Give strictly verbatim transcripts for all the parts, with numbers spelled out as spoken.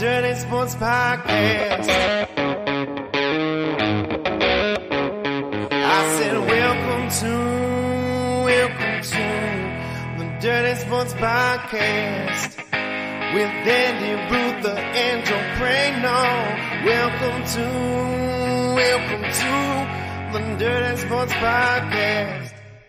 Dirty Sports Podcast. I said, welcome to, welcome to the Dirty Sports Podcast with Andy Ruther and Joe Prano. Welcome to, welcome to the Dirty Sports Podcast.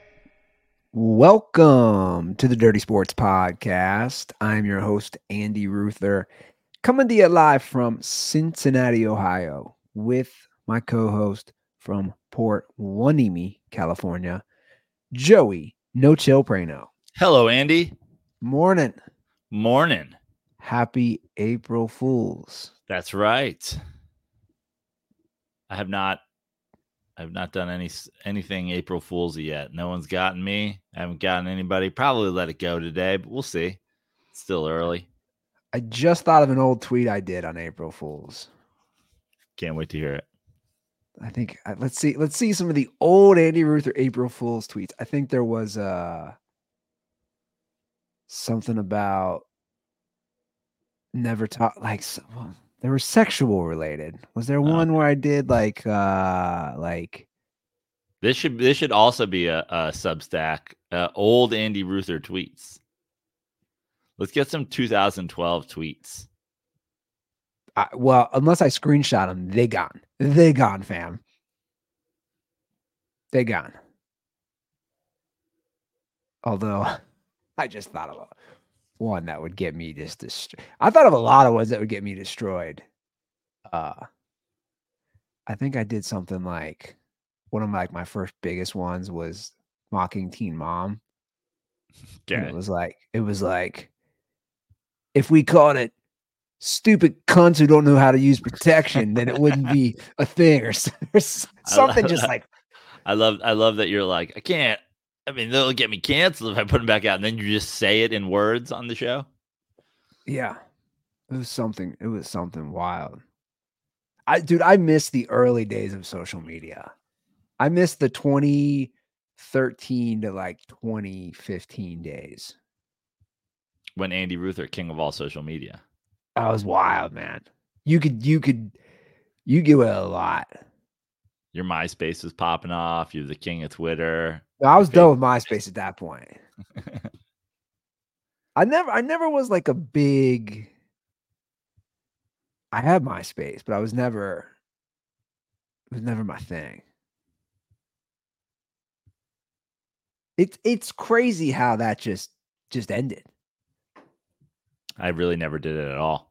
Welcome to the Dirty Sports Podcast. I'm your host, Andy Ruther, coming to you live from Cincinnati, Ohio, with my co-host from Port Hueneme, California, Joey No Chill Prano. Hello, Andy. Morning. Morning. Happy April Fools. That's right. I have not I have not done any anything April Fool's yet. No one's gotten me. I haven't gotten anybody. Probably let it go today, but we'll see. It's still early. I just thought of an old tweet I did on April Fools. Can't wait to hear it. I think uh, let's see let's see some of the old Andy Ruther April Fools tweets. I think there was uh something about never talk like some, they were sexual related. Was there one uh, where I did like uh like this should this should also be a, a Substack uh, old Andy Ruther tweets. Let's get some two thousand twelve tweets. I, well, unless I screenshot them, they gone. They gone, fam. They gone. Although I just thought of one that would get me just destroyed. I thought of a lot of ones that would get me destroyed. Uh, I think I did something like one of my, like my first biggest ones was mocking Teen Mom. Okay. And it was like it was like if we called it stupid cunts who don't know how to use protection, then it wouldn't be a thing or, or something. Just like I love I love that you're like I can't. I mean, they'll get me canceled if I put them back out, and then you just say it in words on the show. Yeah, it was something. It was something wild. I, dude, I miss the early days of social media. I miss the twenty thirteen to like twenty fifteen days when Andy Ruther, king of all social media. That was wild, man. You could, you could, you get away a lot. Your MySpace was popping off. You're the king of Twitter. I was done with MySpace at that point. I never, I never was like a big. I had MySpace, but I was never. It was never my thing. It's it's crazy how that just just ended. I really never did it at all.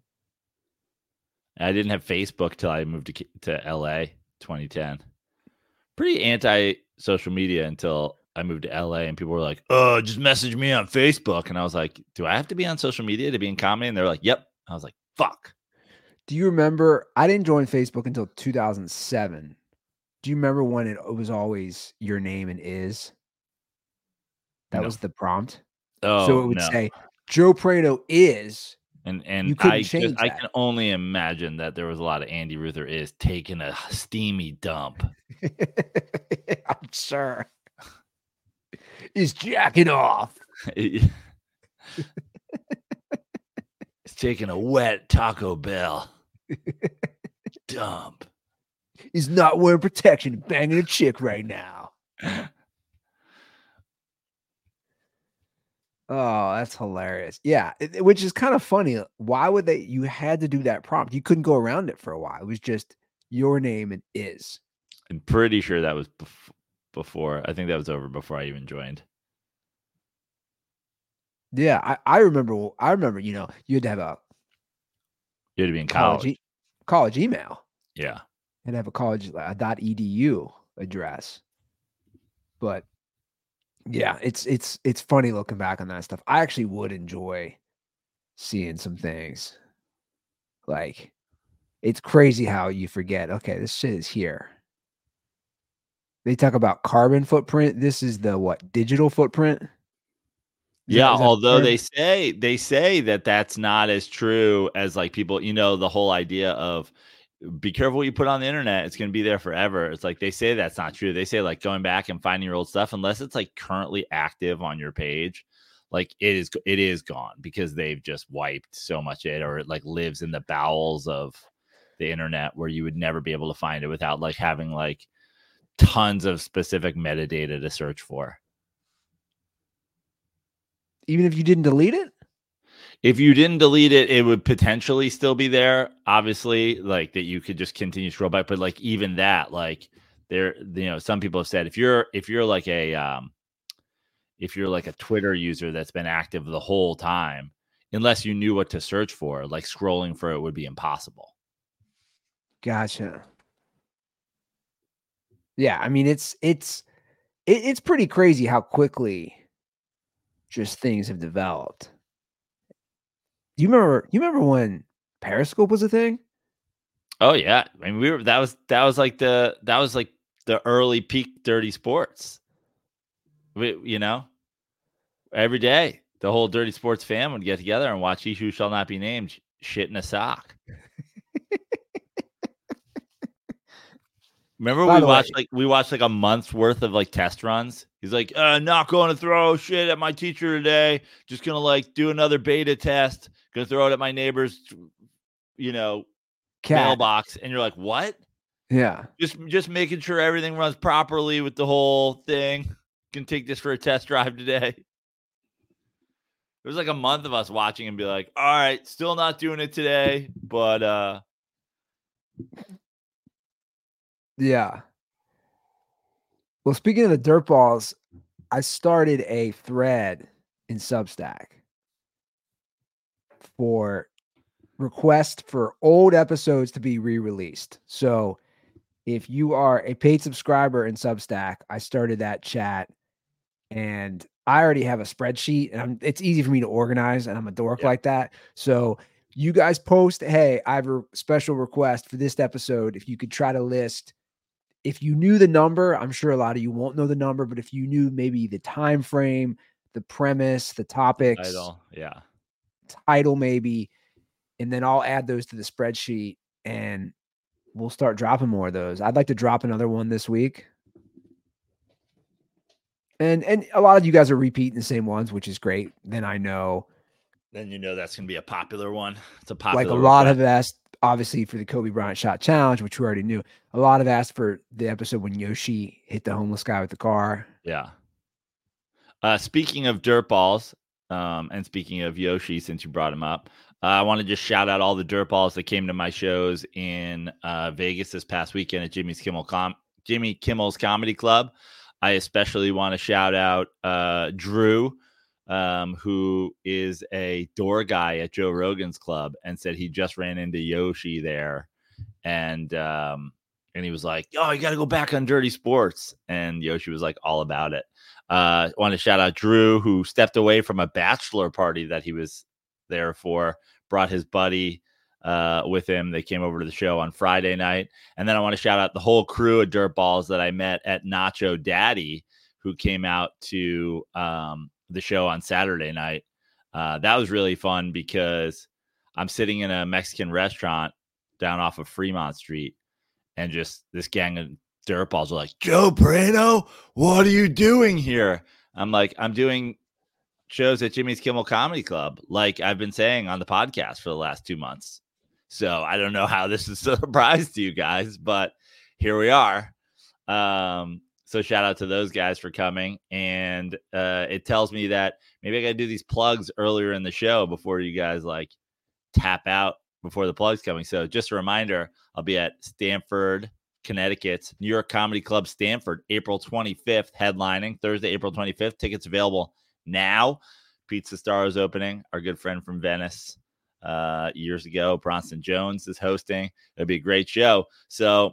I didn't have Facebook till I moved to to L A twenty ten. Pretty anti social media until I moved to L A and people were like, "Oh, just message me on Facebook." And I was like, "Do I have to be on social media to be in comedy?" And they're like, "Yep." I was like, "Fuck." Do you remember? I didn't join Facebook until two thousand seven. Do you remember when it was always your name and is? That no. was the prompt. Oh, so it would no. say Joe Prano is. And and I just, I can only imagine that there was a lot of Andy Ruther is taking a steamy dump. I'm sure. He's jacking off. He's taking a wet Taco Bell dump. He's not wearing protection, banging a chick right now. Oh, that's hilarious. Yeah, it, which is kind of funny. Why would they? You had to do that prompt. You couldn't go around it for a while. It was just your name and is. I'm pretty sure that was bef- before. I think that was over before I even joined. Yeah, I, I remember. I remember. You know, you had to have a. You had to be in college. College, e- college email. Yeah, and have a college a .edu address. But. Yeah, it's it's it's funny looking back on that stuff. I actually would enjoy seeing some things. Like, it's crazy how you forget, okay, this shit is here. They talk about carbon footprint. This is the what? Digital footprint? Is yeah, that, although they say they say that that's not as true as like people, you know, the whole idea of be careful what you put on the internet. It's going to be there forever. It's like they say that's not true. They say like going back and finding your old stuff, unless it's like currently active on your page, like it is it is gone because they've just wiped so much of it, or it like lives in the bowels of the internet where you would never be able to find it without like having like tons of specific metadata to search for. Even if you didn't delete it? If you didn't delete it, it would potentially still be there. Obviously, like that you could just continue to scroll back. But like even that, like there, you know, some people have said if you're if you're like a um, if you're like a Twitter user that's been active the whole time, unless you knew what to search for, like scrolling for it would be impossible. Gotcha. Yeah, I mean it's it's it, it's pretty crazy how quickly just things have developed. You remember you remember when Periscope was a thing? Oh yeah. I mean we were that was that was like the that was like the early peak Dirty Sports. We, you know, every day the whole Dirty Sports fam would get together and watch He Who Shall Not Be Named shit in a sock. Remember By we watched way, like we watched like a month's worth of like test runs. He's like, uh, not going to throw shit at my teacher today. Just gonna like do another beta test. Gonna throw it at my neighbor's, you know, Cat. mailbox. And you're like, what? Yeah. Just just making sure everything runs properly with the whole thing. Can take this for a test drive today. It was like a month of us watching and be like, all right, still not doing it today, but uh yeah. Well, speaking of the dirt balls, I started a thread in Substack for request for old episodes to be re-released. So if you are a paid subscriber in Substack, I started that chat and I already have a spreadsheet and I'm, it's easy for me to organize and I'm a dork yeah. like that. So you guys post, hey, I have a special request for this episode. If you could try to list, if you knew the number, I'm sure a lot of you won't know the number, but if you knew maybe the time frame, the premise, the topics, title, yeah, title maybe, and then I'll add those to the spreadsheet and we'll start dropping more of those. I'd like to drop another one this week. And and a lot of you guys are repeating the same ones, which is great. Then I know. Then you know that's going to be a popular one. It's a popular Like a lot request. have asked, obviously, for the Kobe Bryant shot challenge, which we already knew. A lot have asked for the episode when Yoshi hit the homeless guy with the car. Yeah. Uh, speaking of dirt balls, um, and speaking of Yoshi, since you brought him up, uh, I want to just shout out all the dirt balls that came to my shows in uh, Vegas this past weekend at Jimmy's Kimmel Com- Jimmy Kimmel's Comedy Club. I especially want to shout out uh, Drew, um, who is a door guy at Joe Rogan's club, and said he just ran into Yoshi there, and um, and he was like, "Oh, you got to go back on Dirty Sports," and Yoshi was like all about it. Uh, I want to shout out Drew, who stepped away from a bachelor party that he was there for, brought his buddy uh, with him. They came over to the show on Friday night. And then I want to shout out the whole crew of dirtballs that I met at Nacho Daddy, who came out to um, the show on Saturday night. Uh, that was really fun because I'm sitting in a Mexican restaurant down off of Fremont Street, and just this gang of dirtballs are like, "Joe Prano, what are you doing here?" I'm like, "I'm doing shows at Jimmy's Kimmel Comedy Club, like I've been saying on the podcast for the last two months. So I don't know how this is a surprise to you guys, but here we are." Um, so shout out to those guys for coming. And uh, it tells me that maybe I got to do these plugs earlier in the show before you guys like tap out before the plugs coming. So just a reminder, I'll be at Stamford, Connecticut, New York Comedy Club, Stamford, April twenty-fifth, headlining Thursday, April twenty-fifth. Tickets available now. Pizza Star is opening. Our good friend from Venice uh, years ago, Bronson Jones, is hosting. It'll be a great show. So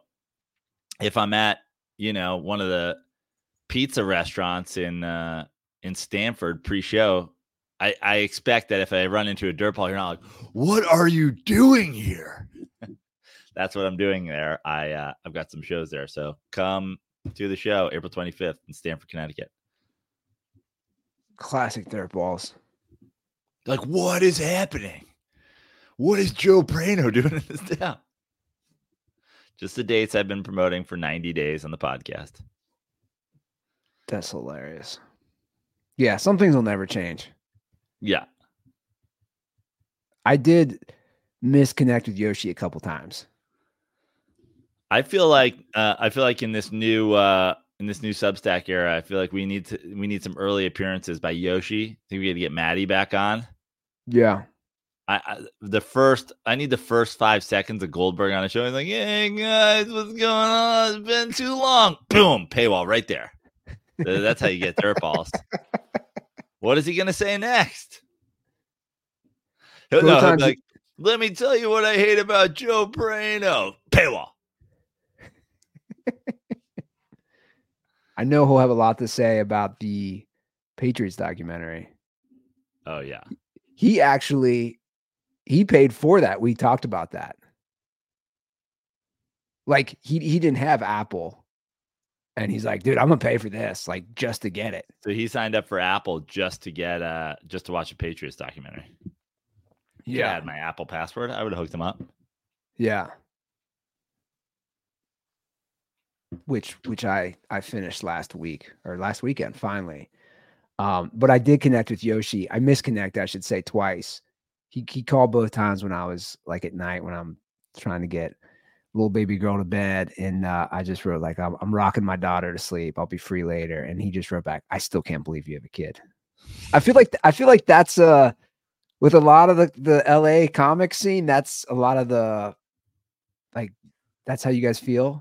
if I'm at, you know, one of the pizza restaurants in uh, in Stamford pre-show, I, I expect that if I run into a dirtball, you're not like, "What are you doing here?" That's what I'm doing there. I uh, I've got some shows there, so come to the show April twenty-fifth in Stamford, Connecticut. Classic dirtballs. Like, what is happening? What is Joe Prano doing in this town? Just the dates I've been promoting for ninety days on the podcast. That's hilarious. Yeah, some things will never change. Yeah. I did misconnect with Yoshi a couple times. I feel like uh, I feel like in this new uh, in this new Substack era, I feel like we need to we need some early appearances by Yoshi. I think we got to get Maddie back on. Yeah. I, I the first I need the first five seconds of Goldberg on a show. He's like, "Hey guys, what's going on? It's been too long." Boom, paywall right there. That's how you get dirt balls. What is he gonna say next? He'll, no, he'll be like, let me tell you what I hate about Joe Brano. Paywall. I know he'll have a lot to say about the Patriots documentary. Oh yeah. He actually he paid for that. We talked about that. Like he he didn't have Apple. And he's like, dude, I'm gonna pay for this, like just to get it. So he signed up for Apple just to get uh just to watch a Patriots documentary. Yeah, I had my Apple password. I would have hooked him up. Yeah. Which which I I finished last week or last weekend finally. Um, but I did connect with Yoshi. I misconnected, I should say, twice. He he called both times when I was like at night when I'm trying to get little baby girl to bed, and uh, I just wrote like I'm, I'm rocking my daughter to sleep. I'll be free later, and he just wrote back, I still can't believe you have a kid. I feel like I feel like that's uh with a lot of the the L A comic scene. That's a lot of the like that's how you guys feel.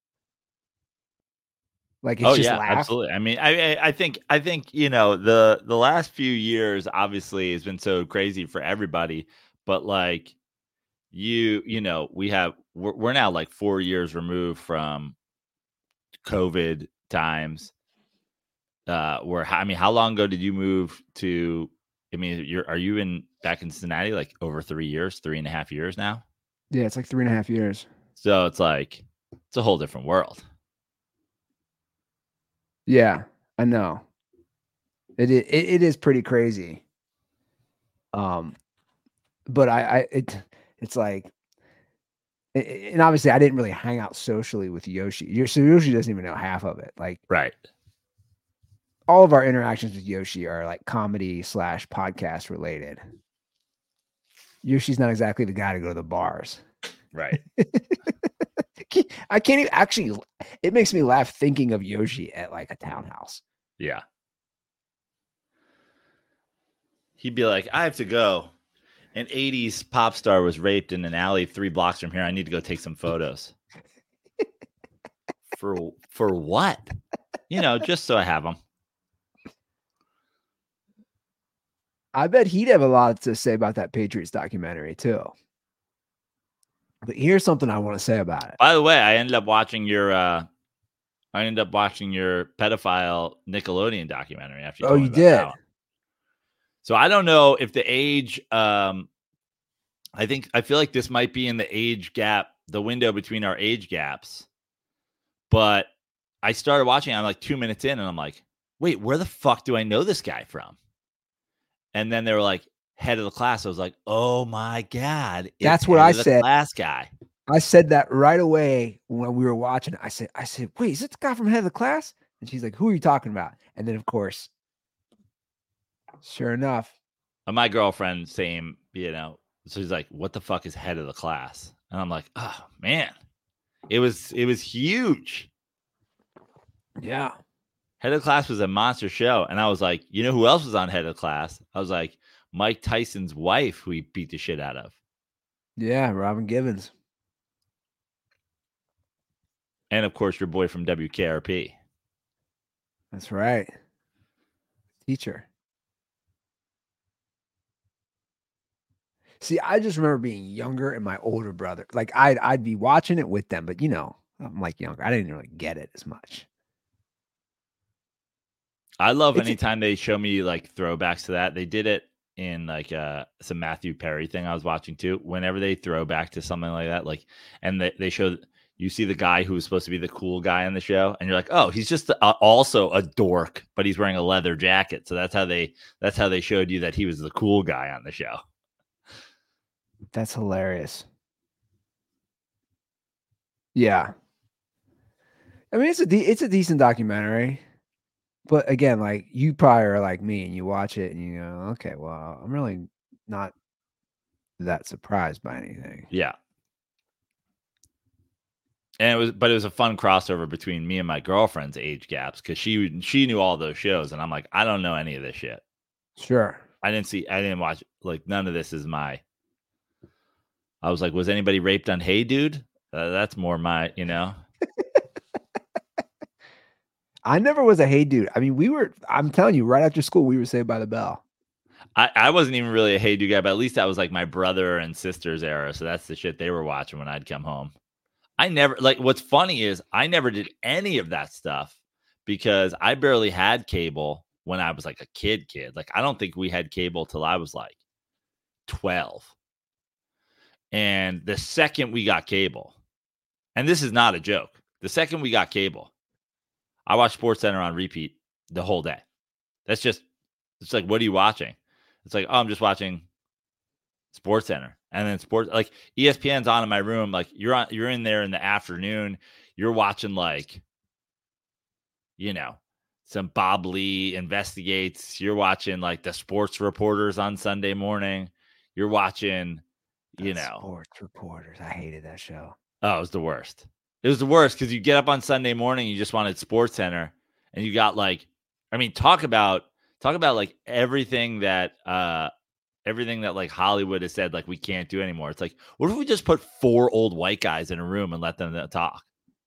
Like it's oh just yeah, laugh. Absolutely. I mean, I I think I think you know the the last few years obviously has been so crazy for everybody, but like you you know we have we're, we're now like four years removed from COVID times. Uh, where I mean, how long ago did you move to? I mean, you're are you in back in Cincinnati like over three years, three and a half years now? Yeah, it's like three and a half years. So it's like it's a whole different world. Yeah, I know. It it, it is pretty crazy. Um, but I I it it's like, and obviously I didn't really hang out socially with Yoshi. So Yoshi doesn't even know half of it. Like right. All of our interactions with Yoshi are like comedy slash podcast related. Yoshi's not exactly the guy to go to the bars. Right. I can't even actually, it makes me laugh thinking of Yoshi at like a townhouse. Yeah. He'd be like, I have to go. An eighties pop star was raped in an alley three blocks from here. I need to go take some photos. for for what? You know, just so I have them. I bet he'd have a lot to say about that Patriots documentary too. But here's something I want to say about it. By the way, I ended up watching your uh I ended up watching your pedophile Nickelodeon documentary after you Oh, you did. So I don't know if the age um I think I feel like this might be in the age gap, the window between our age gaps. But I started watching, I'm like two minutes in, and I'm like, wait, where the fuck do I know this guy from? And then they were like, head of the class. I was like, oh my God. That's what I said. Class guy. I said that right away when we were watching. I said, I said, wait, is this the guy from Head of the Class? And she's like, who are you talking about? And then, of course, sure enough. My girlfriend, same, you know, so she's like, what the fuck is Head of the Class? And I'm like, oh man, it was, it was huge. Yeah. Head of the Class was a monster show. And I was like, you know who else was on Head of the Class? I was like, Mike Tyson's wife, who he beat the shit out of. Yeah, Robin Givens. And of course, your boy from W K R P. That's right. Teacher. See, I just remember being younger and my older brother. Like I'd I'd be watching it with them, but you know, I'm like younger. I didn't really get it as much. I love it's anytime a- they show me like throwbacks to that. They did it in like uh some Matthew Perry thing I was watching too. Whenever they throw back to something like that, like, and they, they show, you see the guy who was supposed to be the cool guy on the show, and you're like, oh, he's just a, also a dork, but he's wearing a leather jacket. So that's how they, that's how they showed you that he was the cool guy on the show. That's hilarious. Yeah. I mean, it's a, de- it's a decent documentary. But again, like you probably are like me and you watch it and you go, okay, well, I'm really not that surprised by anything. Yeah. And it was, but it was a fun crossover between me and my girlfriend's age gaps because she she knew all those shows, and I'm like, I don't know any of this shit. Sure. I didn't see, I didn't watch, like, none of this is my. I was like, was anybody raped on Hey Dude? Uh, that's more my, you know. I never was a Hey Dude. I mean, we were, I'm telling you, right after school, we were Saved by the Bell. I, I wasn't even really a Hey Dude guy, but at least that was like my brother and sister's era. So that's the shit they were watching when I'd come home. I never, like, what's funny is I never did any of that stuff because I barely had cable when I was like a kid kid. Like, I don't think we had cable till I was like twelve. And the second we got cable, and this is not a joke, the second we got cable, I watched SportsCenter on repeat the whole day. That's just, it's like, what are you watching? It's like, oh, I'm just watching SportsCenter. And then sports, like E S P N's on in my room. Like you're on, you're in there in the afternoon. You're watching like, you know, some Bob Lee investigates. You're watching like the sports reporters on Sunday morning. You're watching, you That's know, sports reporters. I hated that show. Oh, it was the worst. It was the worst because you get up on Sunday morning, you just wanted SportsCenter, and you got like, I mean, talk about talk about like everything that uh everything that like Hollywood has said like we can't do anymore. It's like, what if we just put four old white guys in a room and let them talk?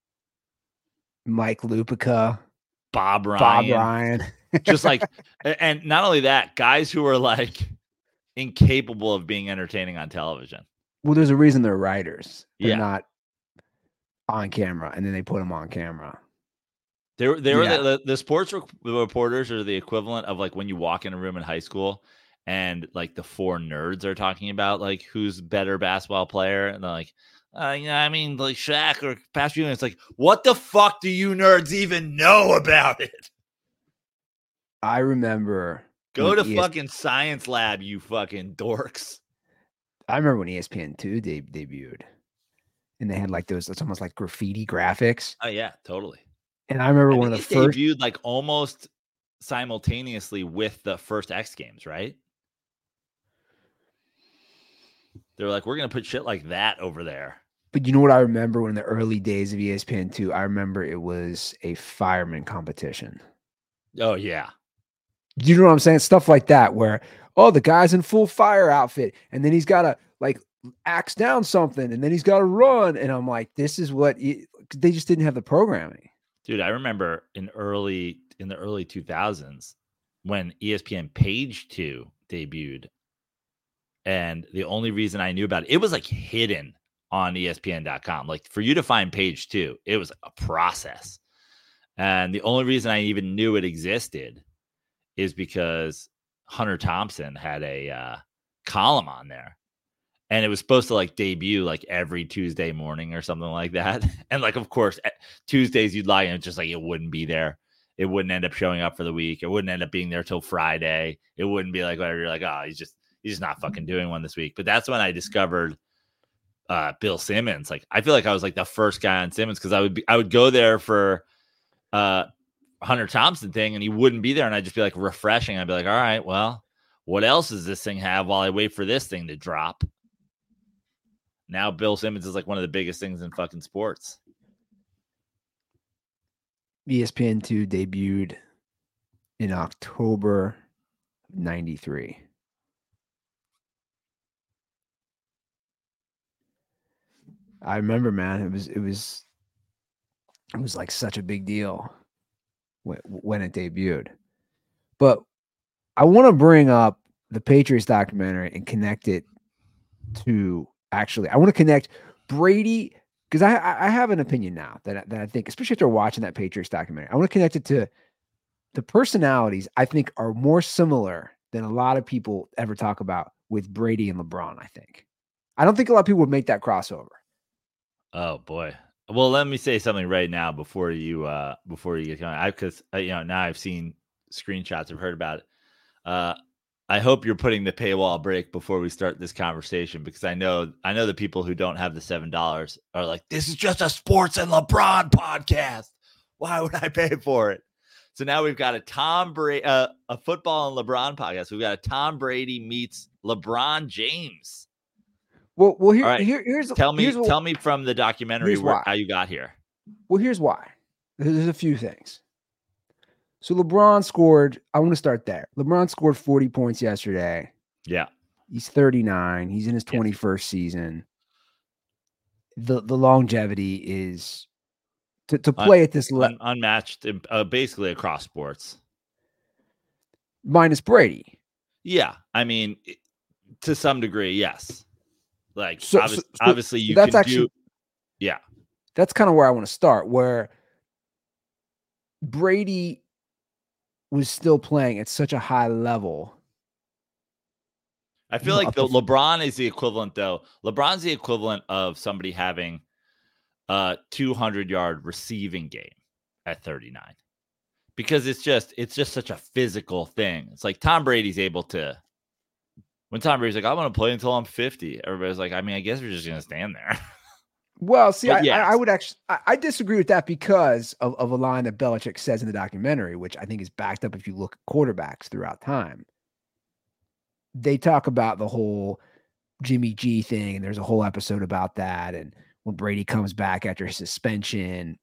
Mike Lupica, Bob Ryan, Bob Ryan, just like, and not only that, guys who are like incapable of being entertaining on television. Well, there's a reason they're writers. They're yeah. not on camera, and then they put them on camera. They were, they were Yeah. the, the sports re- reporters are the equivalent of like when you walk in a room in high school and like the four nerds are talking about like who's better basketball player. And they're like, uh, yeah, I mean, like Shaq or Patrick Ewing. It's like, what the fuck do you nerds even know about it? I remember. Go to E S- fucking science lab, you fucking dorks. I remember when E S P N two de- debuted. And they had like those, it's almost like graffiti graphics. Oh, yeah, totally. And I remember I one of the it first. debuted like almost simultaneously with the first X Games, right? They were like, we're going to put shit like that over there. But you know what I remember when in the early days of E S P N two? I remember it was a fireman competition. Oh, yeah. You know what I'm saying? Stuff like that where, oh, the guy's in full fire outfit. And then he's got to like axe down something. And then he's got to run. And I'm like, this is what it, they just didn't have the programming. Dude, I remember in early in the early two thousands when E S P N Page two debuted. And the only reason I knew about it, it was like hidden on E S P N dot com. Like for you to find Page two, it was a process. And the only reason I even knew it existed is because Hunter Thompson had a uh, column on there. And it was supposed to like debut like every Tuesday morning or something like that. And like, of course, Tuesdays you'd lie and just like it wouldn't be there. It wouldn't end up showing up for the week. It wouldn't end up being there till Friday. It wouldn't be like whatever. You're like, oh, he's just he's just not fucking doing one this week. But that's when I discovered uh, Bill Simmons. Like, I feel like I was like the first guy on Simmons because I would be I would go there for uh, Hunter Thompson thing, and he wouldn't be there, and I'd just be like refreshing. I'd be like, all right, well, what else does this thing have while I wait for this thing to drop? Now Bill Simmons is like one of the biggest things in fucking sports. E S P N two debuted in October ninety-three. I remember, man, it was it was it was like such a big deal when, when it debuted. But I want to bring up the Patriots documentary and connect it to actually, I want to connect Brady because I I have an opinion now that, that I think, especially after watching that Patriots documentary, I want to connect it to the personalities I think are more similar than a lot of people ever talk about with Brady and LeBron. I think. I don't think a lot of people would make that crossover. Oh boy. Well, let me say something right now before you uh before you get going. I because uh, you know now I've seen screenshots, I've heard about it. Uh, I hope you're putting the paywall break before we start this conversation because I know I know the people who don't have the seven dollars are like, this is just a sports and LeBron podcast. Why would I pay for it? So now we've got a Tom Brady, uh, a football and LeBron podcast. We've got a Tom Brady meets LeBron James. Well, well, here, All right. here here's tell me, here's what, tell me from the documentary where, how you got here. Well, here's why. There's a few things. So LeBron scored. I want to start there. LeBron scored forty points yesterday. Yeah. He's thirty-nine. He's in his twenty-first yes. season. The the longevity is to, to play Un, at this level. Un, unmatched, uh, basically across sports. Minus Brady. Yeah. I mean, to some degree, yes. Like, so, obviously, so, so, obviously you so that's can actually, do. Yeah. That's kind of where I want to start, where Brady was still playing at such a high level. I feel like the, LeBron is the equivalent, though. LeBron's the equivalent of somebody having a two hundred yard receiving game at thirty-nine, because it's just it's just such a physical thing. It's like Tom Brady's able to. When Tom Brady's like, "I'm going to play until I'm fifty," everybody's like, "I mean, I guess we're just going to stand there." Well, see, I, yes. I, I would actually, I, I disagree with that because of, of a line that Belichick says in the documentary, which I think is backed up if you look at quarterbacks throughout time. They talk about the whole Jimmy G thing, and there's a whole episode about that. And when Brady comes back after his suspension,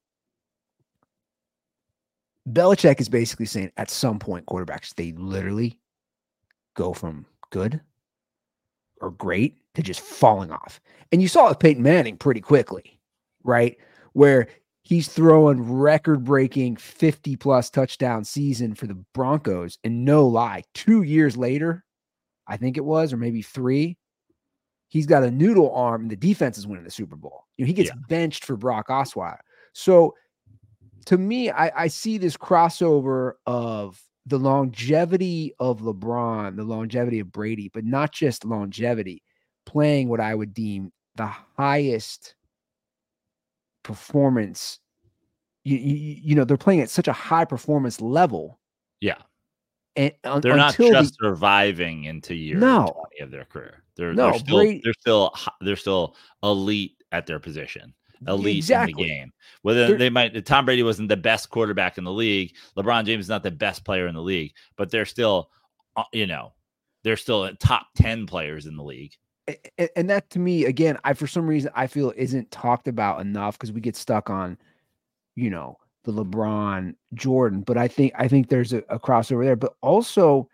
Belichick is basically saying at some point quarterbacks, they literally go from good or great to just falling off. And you saw it with Peyton Manning pretty quickly, right? Where he's throwing record-breaking fifty-plus touchdown season for the Broncos, and no lie, two years later, I think it was, or maybe three, he's got a noodle arm, and the defense is winning the Super Bowl. You know, he gets yeah. benched for Brock Osweiler. So, to me, I, I see this crossover of the longevity of LeBron, the longevity of Brady, but not just longevity, playing what I would deem the highest performance. You, you, you know, they're playing at such a high performance level. Yeah. And un, they're not just the, surviving into year no, twenty of their career. They're, no, they're still, Brady, they're still, they're still elite at their position. Elite exactly. in the game. Whether they're, they might, Tom Brady wasn't the best quarterback in the league. LeBron James is not the best player in the league, but they're still, you know, they're still top ten players in the league. And, and that to me, again, I, for some reason, I feel isn't talked about enough because we get stuck on, you know, the LeBron Jordan, but I think, I think there's a, a crossover there, but also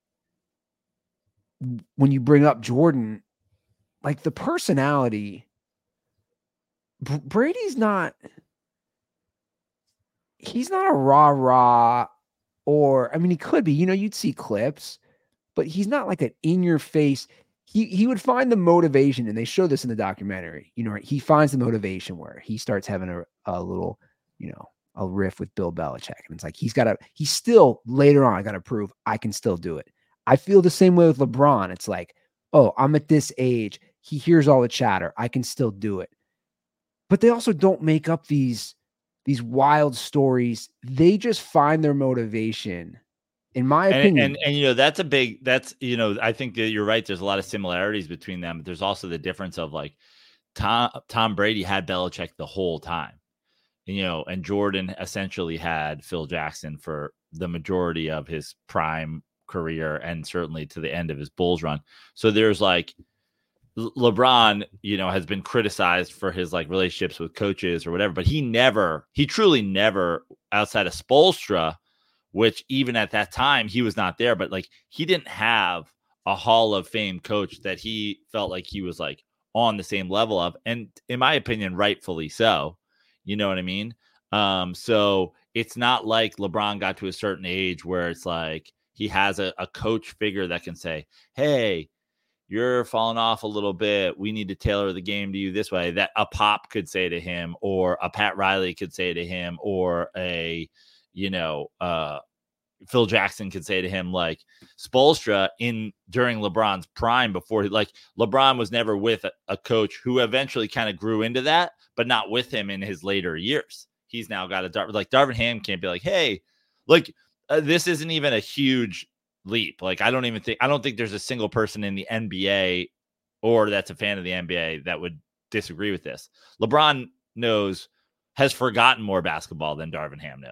when you bring up Jordan, like the personality, Brady's not, he's not a rah rah, or, I mean, he could be, you know, you'd see clips, but he's not like an in your face. He, he would find the motivation, and they show this in the documentary, you know, he finds the motivation where he starts having a, a little, you know, a riff with Bill Belichick. And it's like, he's got to, he's still later on, I got to prove I can still do it. I feel the same way with LeBron. It's like, oh, I'm at this age. He hears all the chatter. I can still do it. But they also don't make up these, these wild stories. They just find their motivation, in my opinion. And, and, and, you know, that's a big, that's, you know, I think that you're right. There's a lot of similarities between them. But there's also the difference of like Tom, Tom Brady had Belichick the whole time, you know, and Jordan essentially had Phil Jackson for the majority of his prime career and certainly to the end of his Bulls run. So there's like, LeBron, you know, has been criticized for his like relationships with coaches or whatever, but he never, he truly never, outside of Spoelstra, which even at that time he was not there, but like he didn't have a Hall of Fame coach that he felt like he was like on the same level of, and in my opinion, rightfully so. You know what I mean? Um, so it's not like LeBron got to a certain age where it's like he has a, a coach figure that can say, hey, you're falling off a little bit. We need to tailor the game to you this way. That a Pop could say to him, or a Pat Riley could say to him, or a, you know, uh, Phil Jackson could say to him, like Spoelstra in during LeBron's prime before he, like LeBron was never with a, a coach who eventually kind of grew into that, but not with him in his later years. He's now got a Dar- like Darvin Ham can't be like, hey, like uh, this isn't even a huge leap. Like, I don't even think, I don't think there's a single person in the N B A or that's a fan of the N B A that would disagree with this. LeBron knows, has forgotten more basketball than Darvin Ham knows.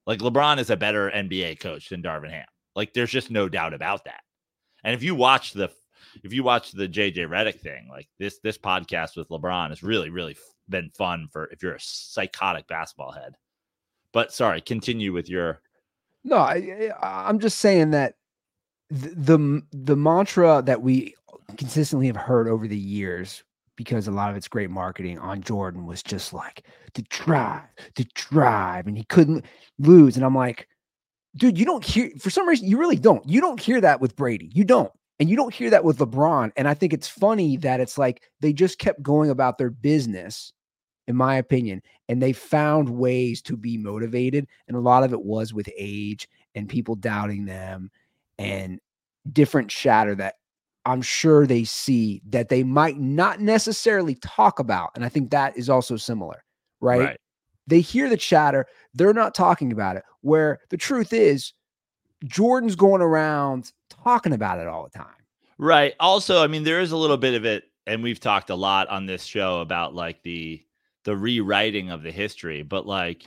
Like LeBron is a better N B A coach than Darvin Ham. Like there's just no doubt about that. And if you watch the if you watch the J J Redick thing, like this this podcast with LeBron has really really been fun for if you're a psychotic basketball head. But sorry, continue with your. No, I, I'm just saying that the, the the mantra that we consistently have heard over the years, because a lot of it's great marketing on Jordan, was just like to drive, to drive, and he couldn't lose. And I'm like, dude, you don't hear, for some reason, you really don't. You don't hear that with Brady. You don't. And you don't hear that with LeBron. And I think it's funny that it's like they just kept going about their business, in my opinion, and they found ways to be motivated. And a lot of it was with age and people doubting them and different chatter that I'm sure they see that they might not necessarily talk about. And I think that is also similar, right? Right. They hear the chatter. They're not talking about it, where the truth is Jordan's going around talking about it all the time. Right. Also, I mean, there is a little bit of it, and we've talked a lot on this show about like the the rewriting of the history, but like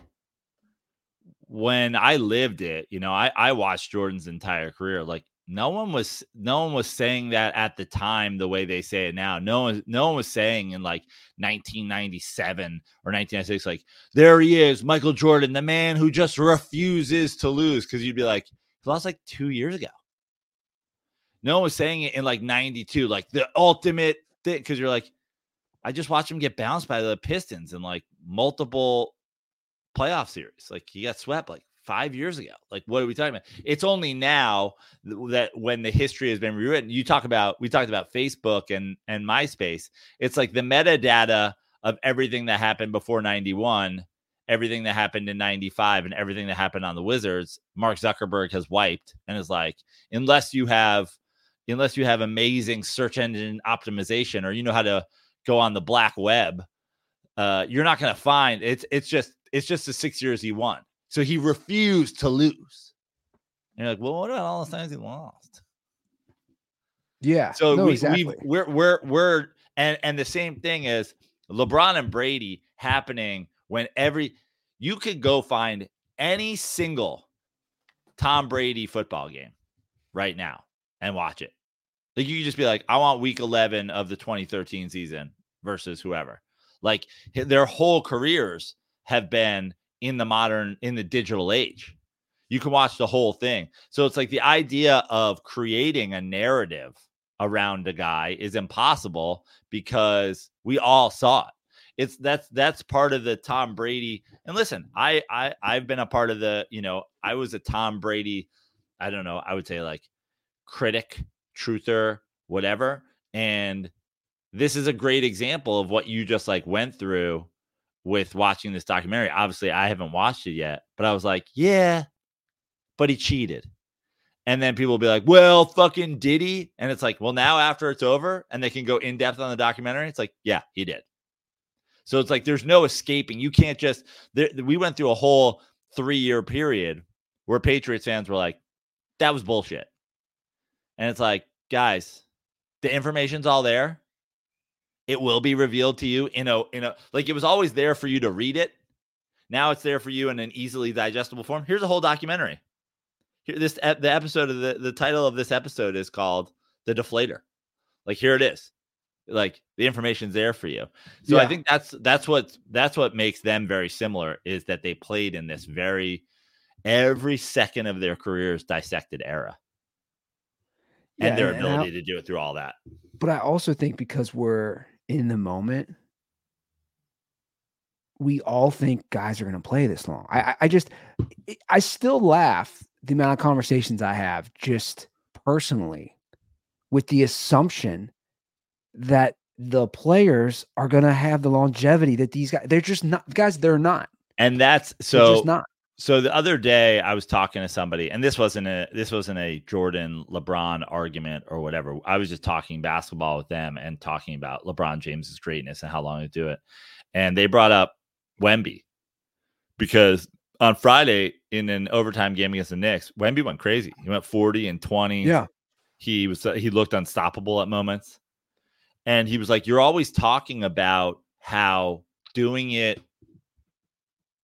when I lived it, you know, I, I watched Jordan's entire career. Like no one was, no one was saying that at the time the way they say it now. No one, no one was saying in like nineteen ninety-seven or nineteen ninety-six, like there he is, Michael Jordan, the man who just refuses to lose. Because you'd be like, he lost like two years ago. No one was saying it in like ninety-two, like the ultimate thing. Because you're like, I just watched him get bounced by the Pistons in like multiple playoff series. Like he got swept like five years ago. Like, what are we talking about? It's only now that when the history has been rewritten, you talk about, we talked about Facebook and, and MySpace. It's like the metadata of everything that happened before ninety-one, everything that happened in ninety-five, and everything that happened on the Wizards, Mark Zuckerberg has wiped and is like, unless you have, unless you have amazing search engine optimization, or you know how to go on the black web, uh, you're not going to find it's, it's just, it's just the six years he won. So he refused to lose. And you're like, well, what about all the times he lost? Yeah. So no, we, exactly. we've, we're, we're, we're, and, and the same thing is LeBron and Brady happening when every, you could go find any single Tom Brady football game right now and watch it. Like you could just be like, I want week eleven of the twenty thirteen season versus whoever. Like their whole careers have been in the modern, in the digital age. You can watch the whole thing. So it's like the idea of creating a narrative around a guy is impossible because we all saw it. It's that's that's part of the Tom Brady. And listen, I I I've been a part of the, you know, I was a Tom Brady, I don't know, I would say like critic, truther, whatever. And this is a great example of what you just like went through with watching this documentary. Obviously, I haven't watched it yet, but I was like, yeah, but he cheated. And then people will be like, well, fucking did he? And it's like, well, now after it's over and they can go in depth on the documentary, it's like, yeah, he did. So it's like, there's no escaping. You can't just, there, we went through a whole three year period where Patriots fans were like, that was bullshit. And it's like, guys, the information's all there. It will be revealed to you in a, in a, like it was always there for you to read it. Now it's there for you in an easily digestible form. Here's a whole documentary. Here, this, the episode of the, the title of this episode is called The Deflator. Like, here it is. Like the information's there for you. So yeah. I think that's, that's what, that's what makes them very similar, is that they played in this very, every second of their careers dissected era. And yeah, their and ability I, to do it through all that. But I also think because we're in the moment, we all think guys are going to play this long. I, I just, I still laugh the amount of conversations I have just personally with the assumption that the players are going to have the longevity that these guys, they're just not, guys, they're not. And that's so, they're just not. So the other day I was talking to somebody, and this wasn't a this wasn't a Jordan LeBron argument or whatever. I was just talking basketball with them and talking about LeBron James's greatness and how long to do it. And they brought up Wemby, because on Friday in an overtime game against the Knicks, Wemby went crazy. He went forty and twenty. Yeah, he was he looked unstoppable at moments. And he was like, "You're always talking about how doing it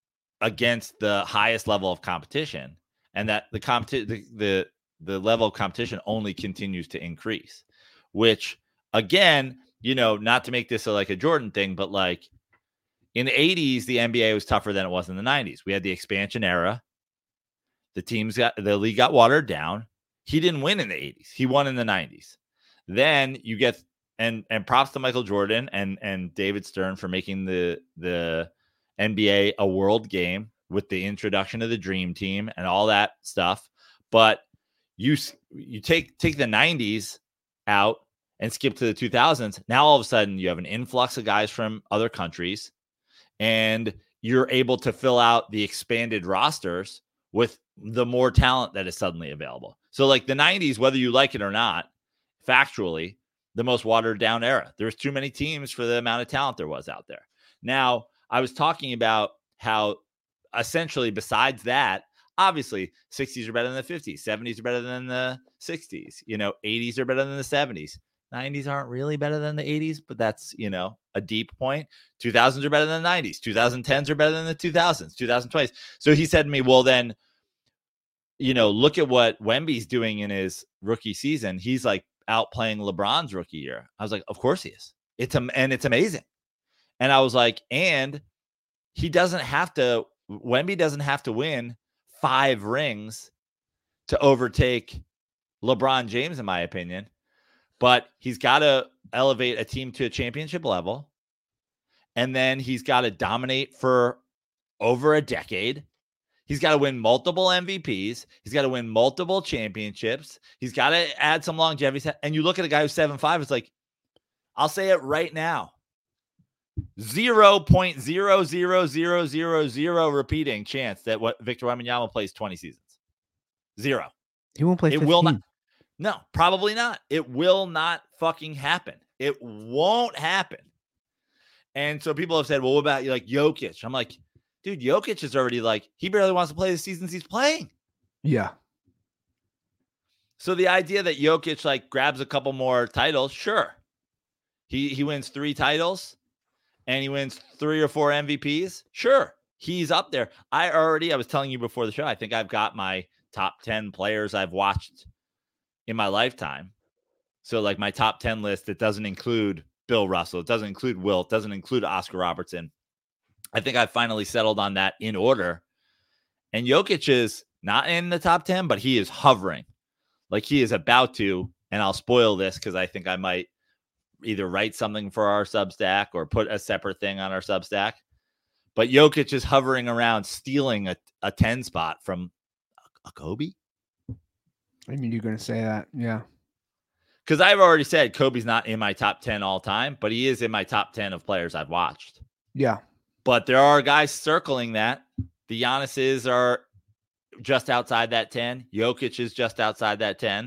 against the highest level of competition, and that the competi- the, the the level of competition only continues to increase, which again, you know, not to make this a, like a Jordan thing, but like in the eighties, the N B A was tougher than it was in the nineties. We had the expansion era. The teams got, the league got watered down. He didn't win in the eighties. He won in the nineties. Then you get, and, and props to Michael Jordan and, and David Stern for making the, the N B A a world game with the introduction of the Dream Team and all that stuff. But you, you take, take the nineties out and skip to the two thousands. Now, all of a sudden you have an influx of guys from other countries, and you're able to fill out the expanded rosters with the more talent that is suddenly available. So like the nineties, whether you like it or not, factually, the most watered down era. There's too many teams for the amount of talent there was out there. Now, I was talking about how essentially besides that, obviously sixties are better than the fifties, seventies are better than the sixties, you know, eighties are better than the seventies. nineties aren't really better than the eighties, but that's, you know, a deep point. two thousands are better than the nineties. twenty tens are better than the two thousands, twenty twenties. So he said to me, well, then, you know, look at what Wemby's doing in his rookie season. He's like outplaying LeBron's rookie year. I was like, of course he is. It's um, and it's amazing. And I was like, and he doesn't have to, Wemby doesn't have to win five rings to overtake LeBron James, in my opinion. But he's got to elevate a team to a championship level. And then he's got to dominate for over a decade. He's got to win multiple M V Ps. He's got to win multiple championships. He's got to add some longevity. And you look at a guy who's seven five, it's like, I'll say it right now. zero point zero zero zero zero zero repeating chance that what Victor Wembanyama plays twenty seasons. Zero. He won't play It fifteen. will not. No, probably not. It will not fucking happen. It won't happen. And so people have said, well, what about you, like Jokic? I'm like, dude, Jokic is already like, he barely wants to play the seasons he's playing. Yeah. So the idea that Jokic like grabs a couple more titles, sure. He he wins three titles and he wins three or four M V Ps. Sure. He's up there. I already, I was telling you before the show, I think I've got my top ten players I've watched in my lifetime. So like my top ten list, it doesn't include Bill Russell. It doesn't include Wilt. It doesn't include Oscar Robertson. I think I finally settled on that in order. And Jokic is not in the top ten, but he is hovering. Like he is about to, and I'll spoil this because I think I might either write something for our Substack or put a separate thing on our Substack. But Jokic is hovering around stealing a, a ten spot from a, a Kobe. I mean, you're going to say that. Yeah. Because I've already said Kobe's not in my top ten all time, but he is in my top ten of players I've watched. Yeah. But there are guys circling that. The Giannis's are just outside that ten. Jokic is just outside that ten.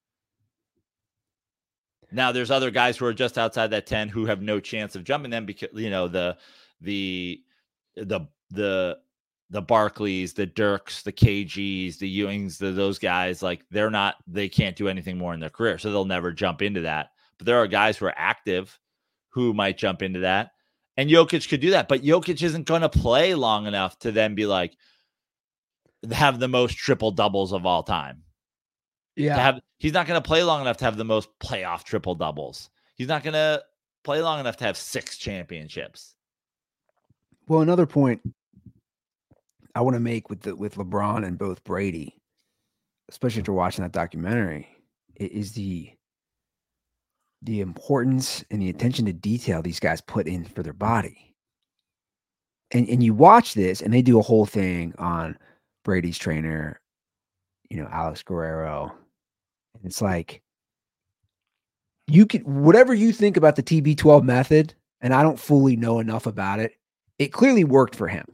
Now there's other guys who are just outside that ten who have no chance of jumping them because, you know, the, the, the, the, the Barkleys, the Dirks, the K Gs, the Ewings, the, those guys, like they're not, they can't do anything more in their career. So they'll never jump into that. But there are guys who are active who might jump into that. And Jokic could do that. But Jokic isn't going to play long enough to then be like, have the most triple doubles of all time. Yeah. To have, he's not going to play long enough to have the most playoff triple doubles. He's not going to play long enough to have six championships. Well, another point I want to make with the with LeBron and both Brady, especially after watching that documentary, is the the importance and the attention to detail these guys put in for their body. And and you watch this, and they do a whole thing on Brady's trainer, you know, Alex Guerrero. And it's like, you can, whatever you think about the T B twelve method, and I don't fully know enough about it, it clearly worked for him.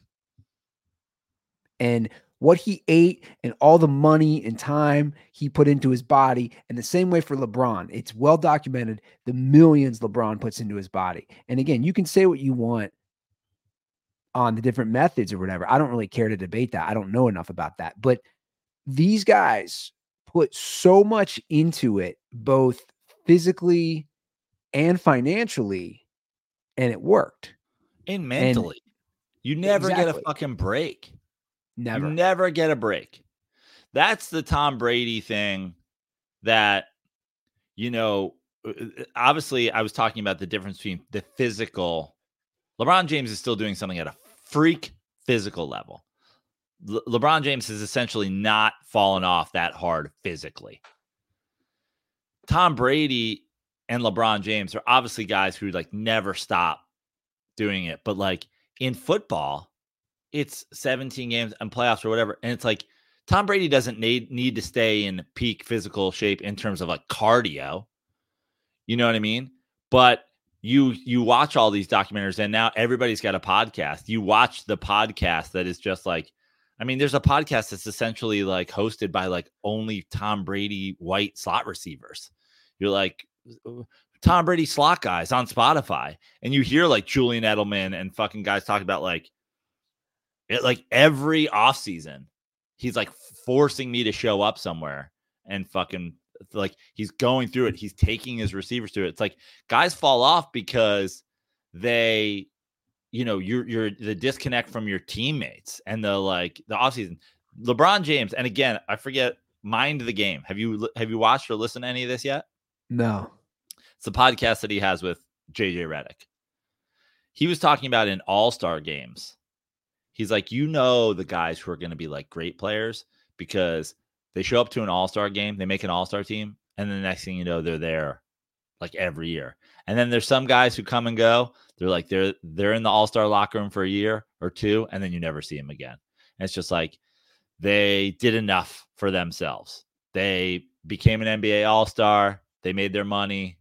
And what he ate and all the money and time he put into his body, and the same way for LeBron, it's well documented the millions LeBron puts into his body. And again, you can say what you want on the different methods or whatever. I don't really care to debate that. I don't know enough about that. But these guys put so much into it, both physically and financially, and it worked. And mentally. You never get a Exactly. fucking break. Never. You never get a break. That's the Tom Brady thing that, you know, obviously I was talking about the difference between the physical. LeBron James is still doing something at a freak physical level. Le- LeBron James has essentially not fallen off that hard physically. Tom Brady and LeBron James are obviously guys who like never stop doing it. But like in football, it's seventeen games and playoffs or whatever. And it's like Tom Brady doesn't need, need to stay in peak physical shape in terms of like cardio. You know what I mean? But you you watch all these documentaries and now everybody's got a podcast. You watch the podcast that is just like, I mean, there's a podcast that's essentially like hosted by like only Tom Brady white slot receivers. You're like Tom Brady slot guys on Spotify. And you hear like Julian Edelman and fucking guys talking about like it, like every offseason, he's like forcing me to show up somewhere and fucking like he's going through it. He's taking his receivers through it. It's like guys fall off because they, you know, you're, you're the disconnect from your teammates and the, like the offseason. LeBron James. And again, I forget, Mind the Game. Have you, have you watched or listened to any of this yet? No. It's the podcast that he has with J J Redick. He was talking about in all-star games. He's like, you know, the guys who are going to be like great players because they show up to an all-star game, they make an all-star team, and then the next thing you know, they're there like every year. And then there's some guys who come and go. They're like, they're they're in the all-star locker room for a year or two, and then you never see them again. And it's just like they did enough for themselves. They became an N B A all-star. They made their money.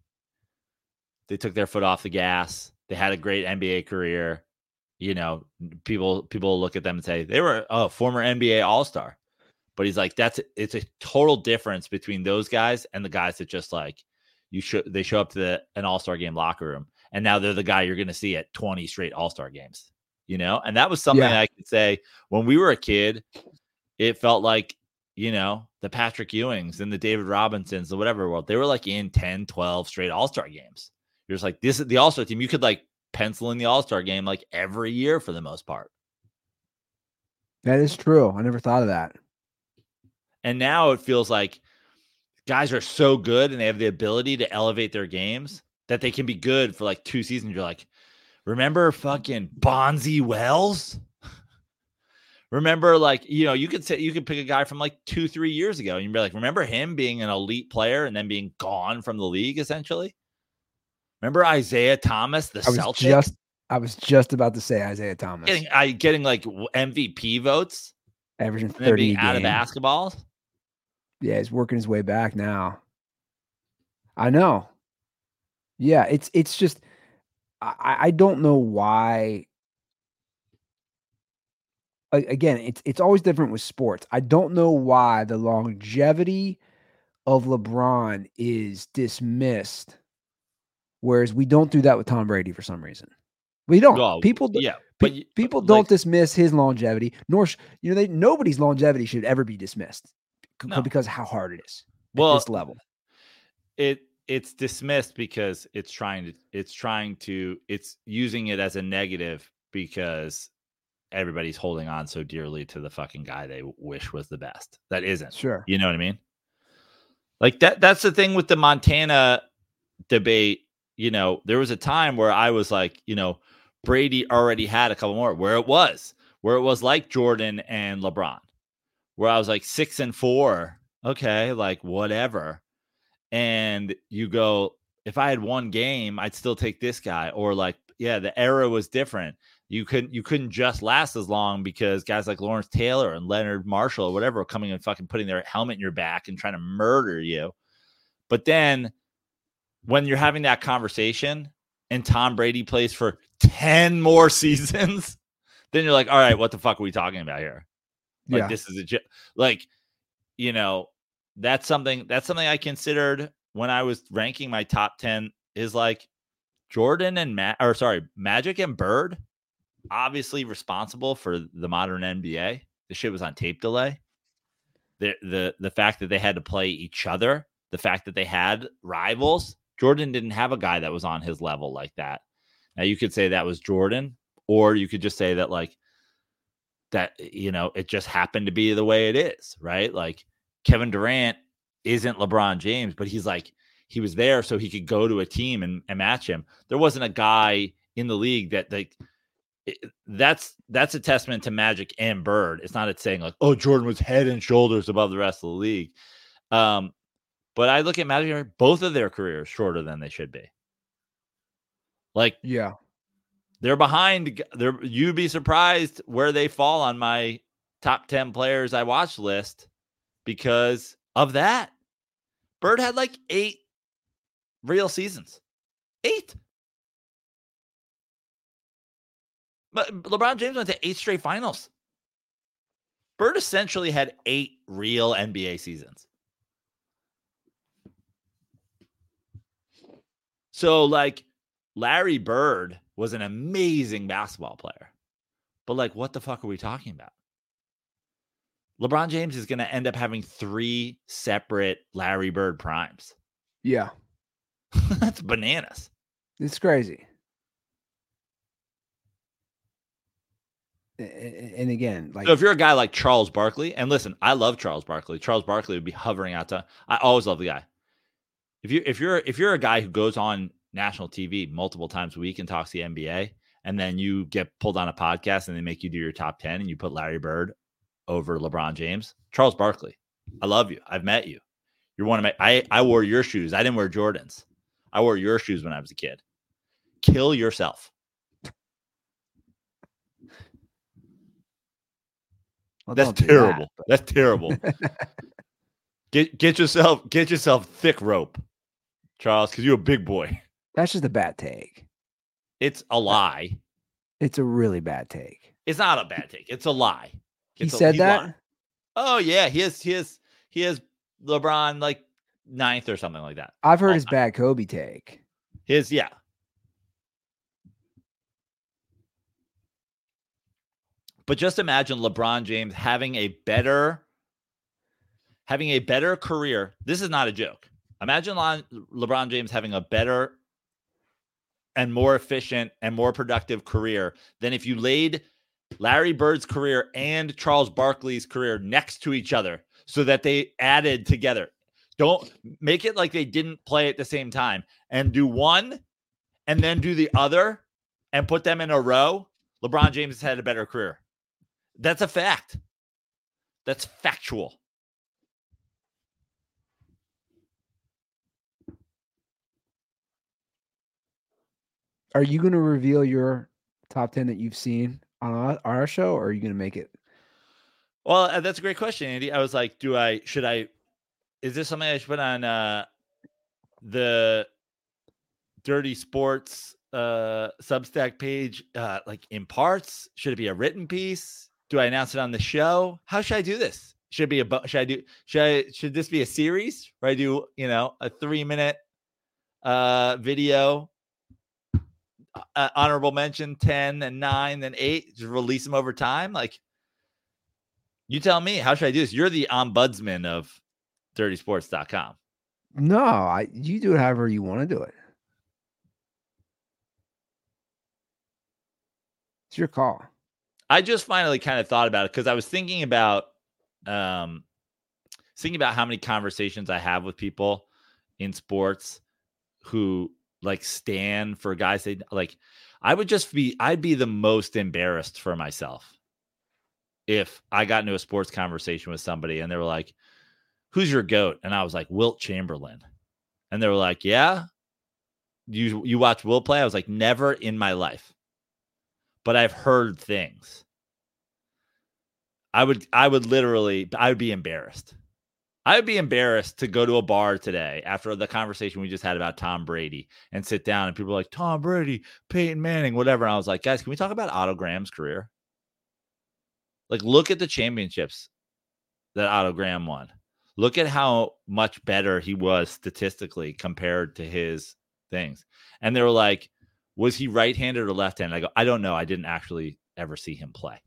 They took their foot off the gas. They had a great N B A career. You know, people people look at them and say they were a oh, former N B A all-star. But he's like, that's it's a total difference between those guys and the guys that just like you should they show up to the, an all-star game locker room and now they're the guy you're going to see at twenty straight all-star games, you know? And that was something Yeah. I could say when we were a kid, it felt like, you know, the Patrick Ewings and the David Robinsons, the whatever world, they were like in ten, twelve straight all-star games. You're just like, this is the all-star team. You could like pencil in the all-star game like every year for the most part. That is true. I never thought of that. And now it feels like guys are so good and they have the ability to elevate their games that they can be good for like two seasons. You're like, remember fucking Bonzi Wells? Remember, like, you know, you could say you could pick a guy from like two, three years ago and you'd be like, remember him being an elite player and then being gone from the league essentially? Remember Isaiah Thomas, the I was Celtics? just I was just about to say Isaiah Thomas. Getting, I, getting like M V P votes averaging and then thirty being a out of game. basketball. Yeah, he's working his way back now. I know. Yeah, it's it's just I, I don't know why. A- Again, it's it's always different with sports. I don't know why the longevity of LeBron is dismissed, whereas we don't do that with Tom Brady for some reason. We don't. Well, people, do- yeah, pe- but you- people but, don't like- dismiss his longevity, nor sh- you know they nobody's longevity should ever be dismissed c- No. because of how hard it is Well, at this level. it it's dismissed because it's trying to it's trying to it's using it as a negative because everybody's holding on so dearly to the fucking guy they wish was the best. That isn't. Sure. You know what I mean? Like that that's the thing with the Montana debate. You know, there was a time where I was like, you know, Brady already had a couple more where it was, where it was like Jordan and LeBron, where I was like six and four. Okay, like whatever. And you go, if I had one game, I'd still take this guy. Or like, yeah, the era was different. You couldn't you couldn't just last as long because guys like Lawrence Taylor and Leonard Marshall or whatever are coming and fucking putting their helmet in your back and trying to murder you. But then when you're having that conversation and Tom Brady plays for ten more seasons, then you're like, all right, what the fuck are we talking about here? Like, Yeah. this is a j- like, you know, that's something that's something I considered when I was ranking my top ten is like Jordan and Matt or sorry, Magic and Bird, obviously responsible for the modern N B A. The shit was on tape delay. The the the fact that they had to play each other, the fact that they had rivals. Jordan didn't have a guy that was on his level like that. Now you could say that was Jordan Or you could just say that like that, you know, it just happened to be the way it is, right? Like Kevin Durant isn't LeBron James, but he's like, he was there so he could go to a team and, and match him. There wasn't a guy in the league that like, it, that's, that's a testament to Magic and Bird. It's not it's saying like, oh, Jordan was head and shoulders above the rest of the league. Um, but I look at Magic, both of their careers shorter than they should be. Like, yeah, they're behind. They're, you'd be surprised where they fall on my top ten players I watch list because of that. Bird had like eight real seasons. Eight. But LeBron James went to eight straight finals. Bird essentially had eight real N B A seasons. So, like, Larry Bird was an amazing basketball player. But, like, what the fuck are we talking about? LeBron James is going to end up having three separate Larry Bird primes. Yeah. That's bananas. It's crazy. And again, like, so if you're a guy like Charles Barkley, and listen, I love Charles Barkley. Charles Barkley would be hovering out to. I always love the guy. If you if you're if you're a guy who goes on national T V multiple times a week and talks the N B A, and then you get pulled on a podcast and they make you do your top ten, and you put Larry Bird over LeBron James, Charles Barkley, I love you. I've met you. You're one of my. I I wore your shoes. I didn't wear Jordans. I wore your shoes when I was a kid. Kill yourself. Well, That's terrible. That, That's terrible. get get yourself get yourself thick rope, Charles, because you're a big boy. That's just a bad take. It's a lie. It's a really bad take. It's not a bad take. It's a lie. It's he a, said that? Lying. Oh yeah, he has he has he has LeBron like ninth or something like that. I've heard All his time. bad Kobe take. His yeah. But just imagine LeBron James having a better, having a better career. This is not a joke. Imagine Le- LeBron James having a better and more efficient and more productive career than if you laid Larry Bird's career and Charles Barkley's career next to each other so that they added together. Don't make it like they didn't play at the same time and do one and then do the other and put them in a row. LeBron James has had a better career. That's a fact. That's factual. Are you going to reveal your top ten that you've seen on our, our show, or are you going to make it? Well, that's a great question, Andy. I was like, do I, should I, is this something I should put on uh, the Dirty Sports uh, Substack page, uh, like in parts? Should it be a written piece? Do I announce it on the show? How should I do this? Should it be a, should I do, should I, should this be a series where I do, you know, a three minute uh, video, uh, honorable mention, ten and nine, then eight, just release them over time? Like, you tell me, how should I do this? You're the ombudsman of dirty sports dot com. No, I, you do it however you want to do it. It's your call. I just finally kind of thought about it because I was thinking about, um, thinking about how many conversations I have with people in sports who like stand for guys. They like, I would just be, I'd be the most embarrassed for myself if I got into a sports conversation with somebody and they were like, "Who's your GOAT?" And I was like, "Wilt Chamberlain." And they were like, "Yeah, you you watch Wilt play?" I was like, "Never in my life. But I've heard things." I would, I would literally, I would be embarrassed. I would be embarrassed to go to a bar today after the conversation we just had about Tom Brady and sit down and people are like, "Tom Brady, Peyton Manning, whatever." And I was like, "Guys, can we talk about Otto Graham's career? Like, look at the championships that Otto Graham won. Look at how much better he was statistically compared to his things." And they were like, "Was he right-handed or left-handed?" I go, "I don't know. I didn't actually ever see him play."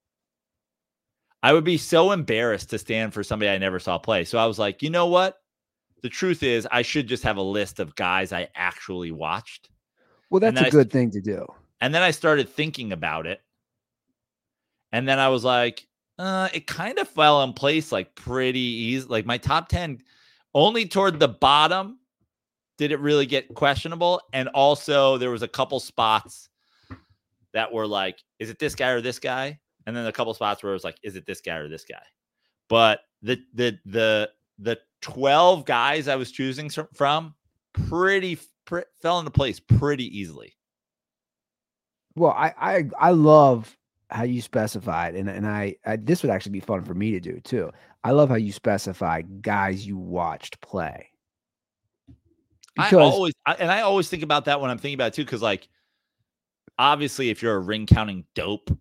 I would be so embarrassed to stand for somebody I never saw play. So I was like, you know what? The truth is I should just have a list of guys I actually watched. Well, that's a I, good thing to do. And then I started thinking about it. And then I was like, uh, it kind of fell in place like pretty easy. Like my top ten, only toward the bottom did it really get questionable. And also there was a couple spots that were like, is it this guy or this guy? And then a couple spots where it was like, is it this guy or this guy? But the the the the twelve guys I was choosing from pretty, pretty fell into place pretty easily. Well, I I I love how you specified, and and I, I this would actually be fun for me to do too. I love how you specify guys you watched play. Because, I always I, and I always think about that when I'm thinking about it too, because like obviously if you're a ring counting dope,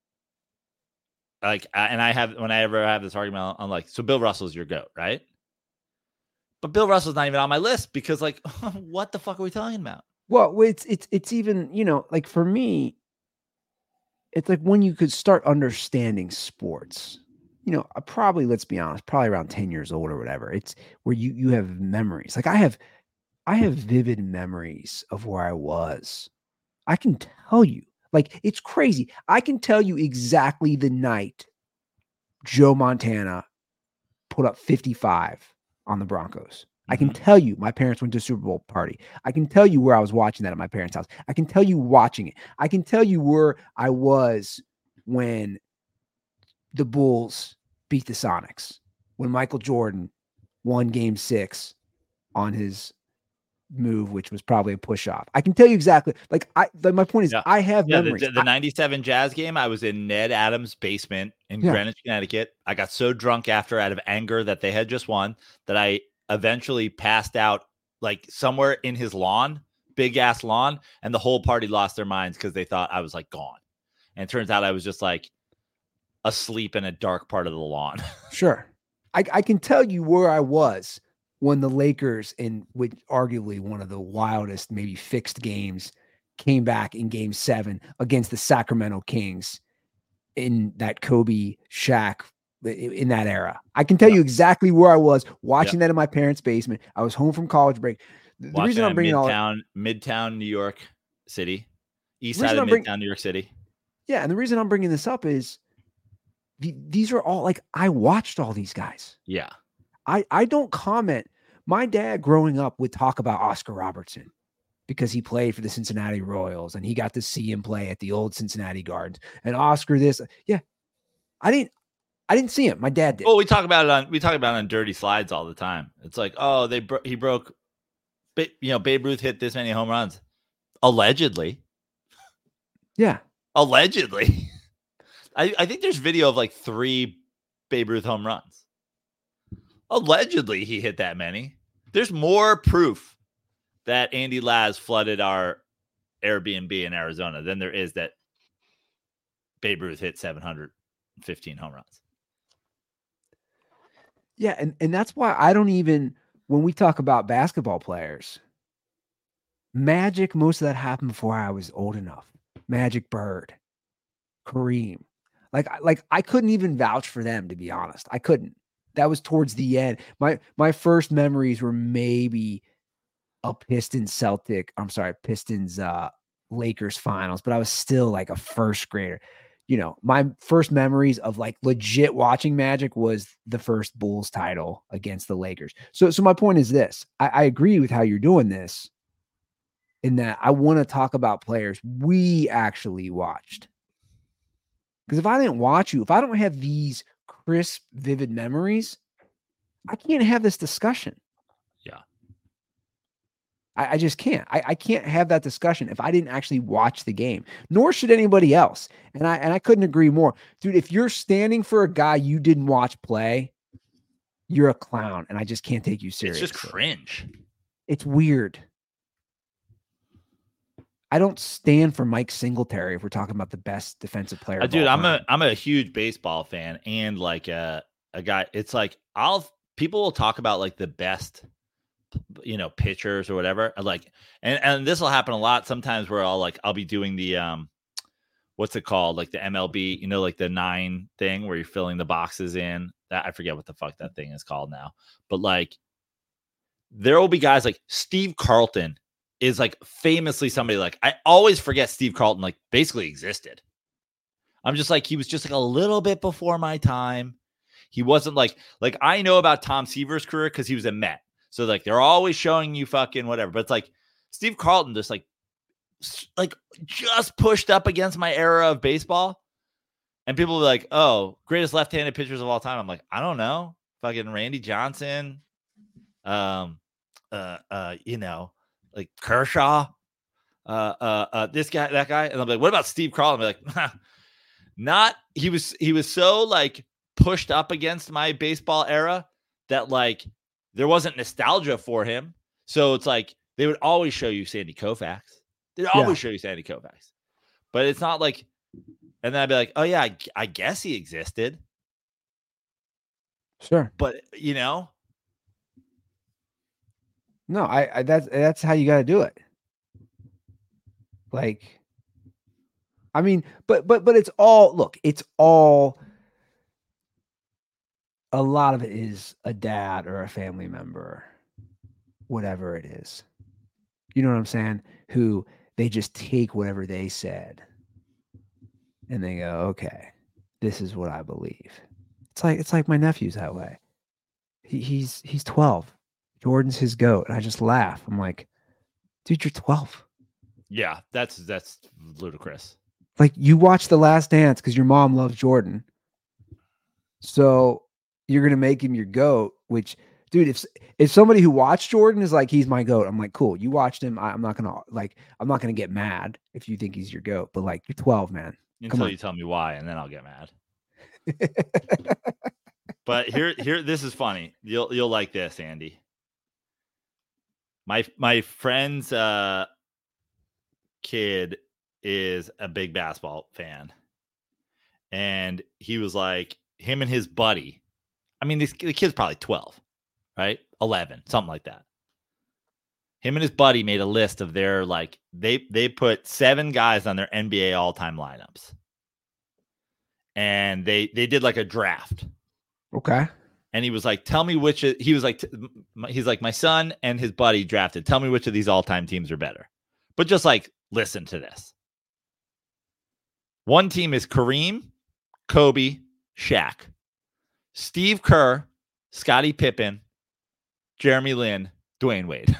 like and I have when I ever have this argument, I'm like, so Bill Russell's your GOAT, right? But Bill Russell's not even on my list because like what the fuck are we talking about? Well, it's it's it's even, you know, like for me, it's like when you could start understanding sports, you know, probably, let's be honest, probably around ten years old or whatever. It's where you you have memories. Like I have I have vivid memories of where I was. I can tell you, like, it's crazy. I can tell you exactly the night Joe Montana put up fifty-five on the Broncos. I can tell you my parents went to a Super Bowl party. I can tell you where I was watching that at my parents' house. I can tell you watching it. I can tell you where I was when the Bulls beat the Sonics, when Michael Jordan won game six on his move, which was probably a push off. I can tell you exactly. Like I, like my point is, yeah. I have yeah, memories. The, the ninety-seven Jazz game, I was in Ned Adams' basement in yeah. Greenwich, Connecticut. I got so drunk after out of anger that they had just won that I eventually passed out like somewhere in his lawn, big ass lawn, and the whole party lost their minds because they thought I was like gone. And it turns out I was just like asleep in a dark part of the lawn. Sure. I, I can tell you where I was when the Lakers, in which arguably one of the wildest, maybe fixed games, came back in game seven against the Sacramento Kings in that Kobe Shaq in that era. I can tell yeah. you exactly where I was watching yeah. that in my parents' basement. I was home from college break. The watching reason I'm bringing Midtown, all Midtown, New York City, east side of Midtown, bring, New York City. Yeah. And the reason I'm bringing this up is the, these are all like, I watched all these guys. Yeah. I, I don't comment. My dad growing up would talk about Oscar Robertson because he played for the Cincinnati Royals and he got to see him play at the old Cincinnati Gardens. And Oscar this. Yeah. I didn't, I didn't see him. My dad did. Well, we talk about it on we talk about it on Dirty Slides all the time. It's like, oh, they bro- he broke, you know, Babe Ruth hit this many home runs, allegedly. Yeah, allegedly. I, I think there's video of like three Babe Ruth home runs. Allegedly, he hit that many. There's more proof that Andy Laz flooded our Airbnb in Arizona than there is that Babe Ruth hit seven hundred fifteen home runs. Yeah, and, and that's why I don't even, when we talk about basketball players, Magic, most of that happened before I was old enough. Magic, Bird, Kareem. Like, like I couldn't even vouch for them, to be honest. I couldn't. That was towards the end. My my first memories were maybe a Pistons Celtic, I'm sorry, Pistons uh, Lakers finals, but I was still like a first grader. You know, my first memories of like legit watching Magic was the first Bulls title against the Lakers. So, so my point is this, I, I agree with how you're doing this in that I want to talk about players we actually watched. Because if I didn't watch you, if I don't have these crisp, vivid memories, I can't have this discussion. Yeah. I, I just can't. I, I can't have that discussion if I didn't actually watch the game, nor should anybody else. And I and I couldn't agree more. Dude, if you're standing for a guy you didn't watch play, you're a clown, and I just can't take you seriously. It's just cringe. It's weird. I don't stand for Mike Singletary if we're talking about the best defensive player. Uh, dude, I'm a I'm a huge baseball fan and like a a guy. It's like I'll people will talk about like the best, you know, pitchers or whatever. Like, and and this will happen a lot sometimes where I'll like I'll be doing the um, what's it called? Like the M L B, you know, like the nine thing where you're filling the boxes in. That I forget what the fuck that thing is called now, but like there will be guys like Steve Carlton is like famously somebody like I always forget Steve Carlton like basically existed. I'm just like he was just like a little bit before my time. He wasn't like like I know about Tom Seaver's career because he was a Met. So like they're always showing you fucking whatever. But it's like Steve Carlton just like like just pushed up against my era of baseball. And people were like, oh, greatest left-handed pitchers of all time. I'm like, I don't know. Fucking Randy Johnson. Um, uh, uh, you know, like Kershaw. Uh, uh, uh, this guy, that guy. And I'm like, what about Steve Carlton? I'm like, not he was he was so like pushed up against my baseball era that like there wasn't nostalgia for him. So it's like they would always show you Sandy Koufax. They'd always yeah. show you Sandy Koufax. But it's not like and then I'd be like, oh, yeah, I, I guess he existed. Sure. But, you know. No, I, I that's that's how you got to do it. Like, I mean, but but but it's all look, it's all a lot of it is a dad or a family member, whatever it is. You know what I'm saying? Who they just take whatever they said. And they go, okay, this is what I believe. It's like it's like my nephew's that way. He, he's he's twelve. Jordan's his goat. And I just laugh. I'm like, dude, you're twelve. Yeah, that's that's ludicrous. Like you watch The Last Dance because your mom loves Jordan. So you're gonna make him your goat, which dude, if if somebody who watched Jordan is like, he's my goat, I'm like, cool. You watched him. I, I'm not gonna like I'm not gonna get mad if you think he's your goat, but like you're twelve, man. Until you tell me why, and then I'll get mad. But here, here, this is funny. You'll you'll like this, Andy. My my friend's uh, kid is a big basketball fan, and he was like, him and his buddy. I mean, this the kid's probably twelve, right? eleven, something like that. Him and his buddy made a list of their, like, they they put seven guys on their N B A all-time lineups. And they they did like a draft. Okay. And he was like, tell me which, he was like, he's like, my son and his buddy drafted. Tell me which of these all-time teams are better. But just like, listen to this. One team is Kareem, Kobe, Shaq. Steve Kerr, Scottie Pippen, Jeremy Lin, Dwayne Wade.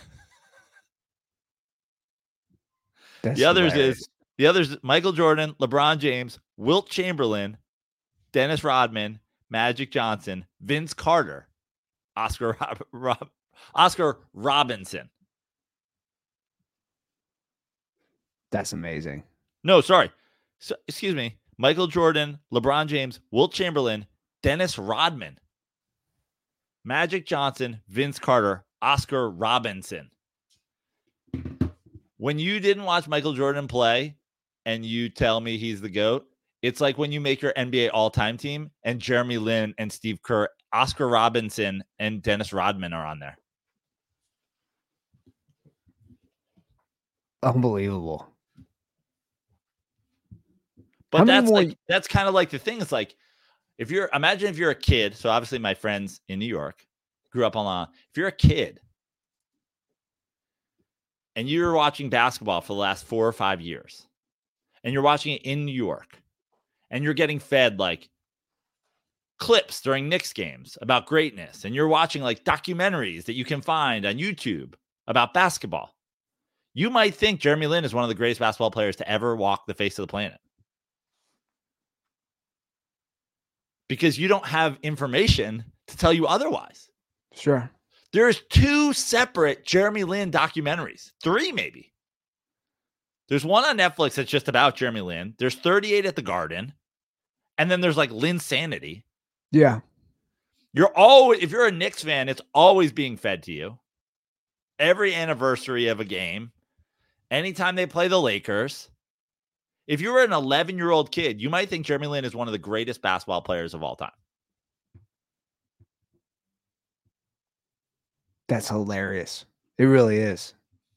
That's the others hilarious. is the others Michael Jordan, LeBron James, Wilt Chamberlain, Dennis Rodman, Magic Johnson, Vince Carter, Oscar Rob, Rob, Oscar Robinson. That's amazing. No, sorry. So, excuse me. Michael Jordan, LeBron James, Wilt Chamberlain, Dennis Rodman, Magic Johnson, Vince Carter, Oscar Robinson. When you didn't watch Michael Jordan play and you tell me he's the GOAT, it's like when you make your N B A all-time team and Jeremy Lin and Steve Kerr, Oscar Robinson, and Dennis Rodman are on there. Unbelievable. But that's more... like that's kind of like the thing. It's like if you're imagine if you're a kid. So obviously my friends in New York grew up on Long Island. If you're a kid and you're watching basketball for the last four or five years, and you're watching it in New York, and you're getting fed like clips during Knicks games about greatness, and you're watching like documentaries that you can find on YouTube about basketball, you might think Jeremy Lin is one of the greatest basketball players to ever walk the face of the planet. Because you don't have information to tell you otherwise. Sure. There's two separate Jeremy Lin documentaries. Three, maybe. There's one on Netflix that's just about Jeremy Lin. There's thirty-eight at the Garden. And then there's like Linsanity. Yeah. You're always, if you're a Knicks fan, it's always being fed to you. Every anniversary of a game. Anytime they play the Lakers. If you were an eleven-year-old kid, you might think Jeremy Lin is one of the greatest basketball players of all time. That's hilarious. It really is.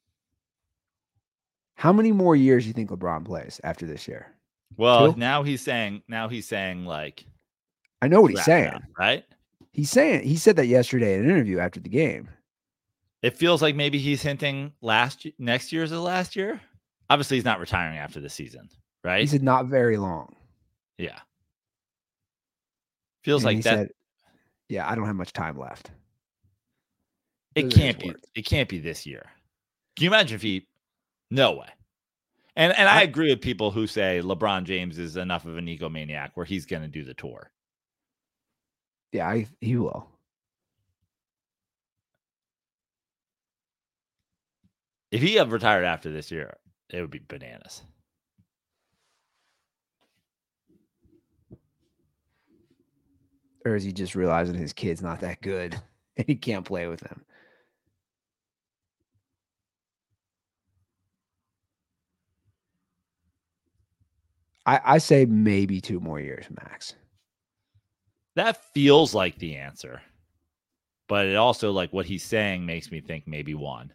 How many more years do you think LeBron plays after this year? Well, Two? now he's saying, now he's saying like, I know what he's saying, out, right? He's saying, he said that yesterday in an interview after the game. It feels like maybe he's hinting last next year's the last year. Obviously, he's not retiring after the season, right? He said not very long. Yeah. Feels And like he that. said, yeah, I don't have much time left. It Those are can't his be. words. It can't be this year. Can you imagine if he? No way. And and I, I agree with people who say LeBron James is enough of an egomaniac where he's going to do the tour. Yeah, I, he will. If he had retired after this year, it would be bananas. Or is he just realizing his kid's not that good and he can't play with him? I, I say maybe two more years max. That feels like the answer. But it also, like what he's saying, makes me think maybe one.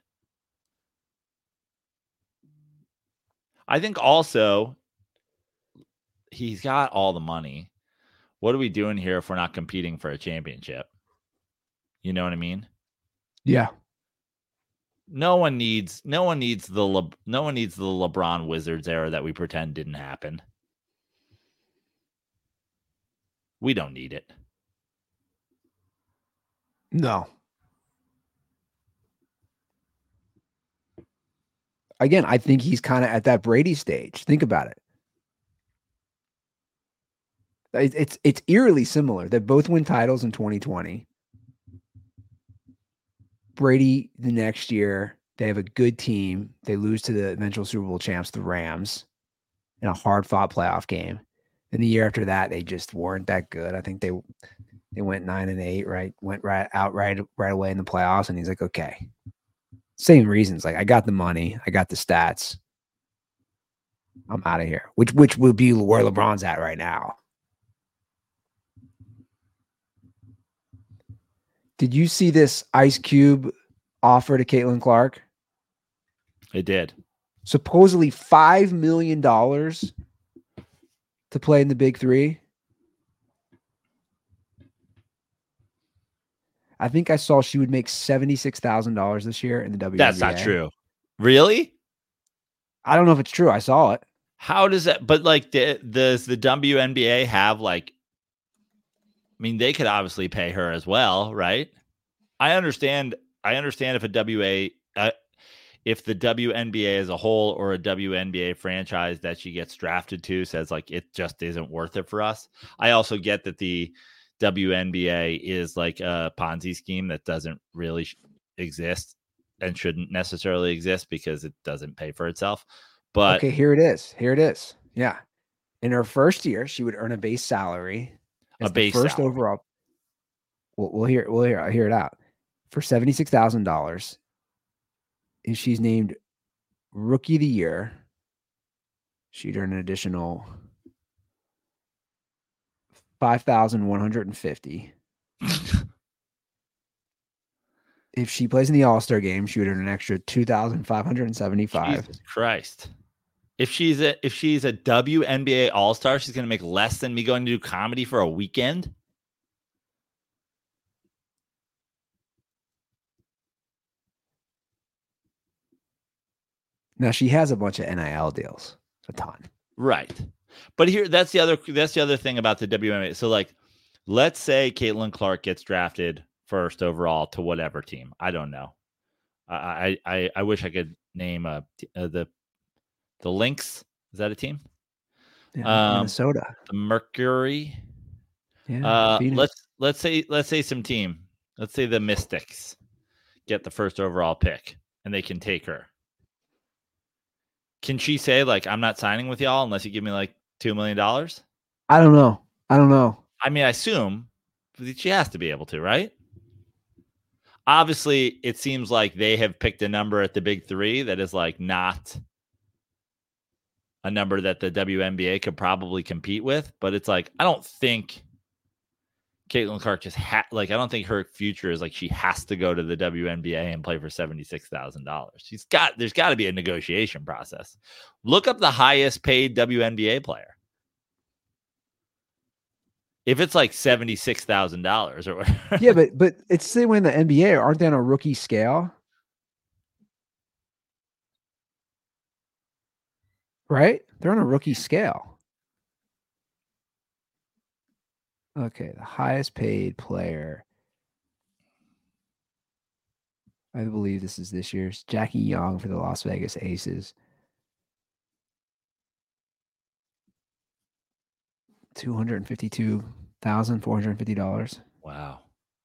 I think also he's got all the money. What are we doing here if we're not competing for a championship? You know what I mean? Yeah. No one needs no one needs the Le, no one needs the LeBron Wizards era that we pretend didn't happen. We don't need it. No. Again, I think he's kind of at that Brady stage. Think about it. It's it's eerily similar. They both win titles in twenty twenty. Brady the next year, they have a good team. They lose to the eventual Super Bowl champs, the Rams, in a hard-fought playoff game. And the year after that, they just weren't that good. I think they they went nine and eight, right? Went right out right right away in the playoffs. And he's like, okay. Same reasons. Like, I got the money, I got the stats. I'm out of here. Which which would be where LeBron's at right now. Did you see this Ice Cube offer to Caitlin Clark? It did. Supposedly five million dollars to play in the Big Three. I think I saw she would make seventy-six thousand dollars this year in the W N B A. That's not true. Really? I don't know if it's true. I saw it. How does that, but like, the, does the W N B A have like, I mean, they could obviously pay her as well, right? I understand. I understand if a W A, uh, if the W N B A as a whole or a W N B A franchise that she gets drafted to says like it just isn't worth it for us. I also get that the W N B A is like a Ponzi scheme that doesn't really exist and shouldn't necessarily exist because it doesn't pay for itself. But okay, here it is. Here it is. Yeah. In her first year, she would earn a base salary. A base first salary. overall. We'll, we'll hear. We'll hear. I'll hear it out for seventy-six thousand dollars. If she's named Rookie of the Year, she'd earn an additional five thousand one hundred and fifty. If she plays in the All-Star game, she would earn an extra two thousand five hundred and seventy-five. Jesus Christ. If she's a if she's a W N B A All-Star, she's going to make less than me going to do comedy for a weekend. Now she has a bunch of N I L deals, a ton. Right. But here that's the other that's the other thing about the W N B A. So like, let's say Caitlin Clark gets drafted first overall to whatever team. I don't know. I I I wish I could name a, uh, the the Lynx. Is that a team? Yeah, um, Minnesota. The Mercury. Yeah. Uh, let's let's say let's say some team. Let's say the Mystics get the first overall pick and they can take her. Can she say like, I'm not signing with y'all unless you give me like two million dollars? I don't know. I don't know. I mean, I assume she has to be able to, right? Obviously, it seems like they have picked a number at the Big Three that is like not a number that the W N B A could probably compete with. But it's like, I don't think Caitlin Clark just ha- like, I don't think her future is like she has to go to the W N B A and play for seventy-six thousand dollars. She's got, there's got to be a negotiation process. Look up the highest paid W N B A player. If it's like seventy-six thousand dollars or whatever. Yeah, but but it's the same way in the N B A. Aren't they on a rookie scale? right? They're on a rookie scale. Okay, the highest paid player. I believe this is this year's Jackie Young for the Las Vegas Aces. two hundred fifty-two thousand four hundred fifty dollars. Wow.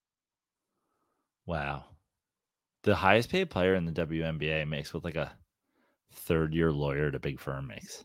Wow. The highest paid player in the W N B A makes what like a third year lawyer at a big firm makes.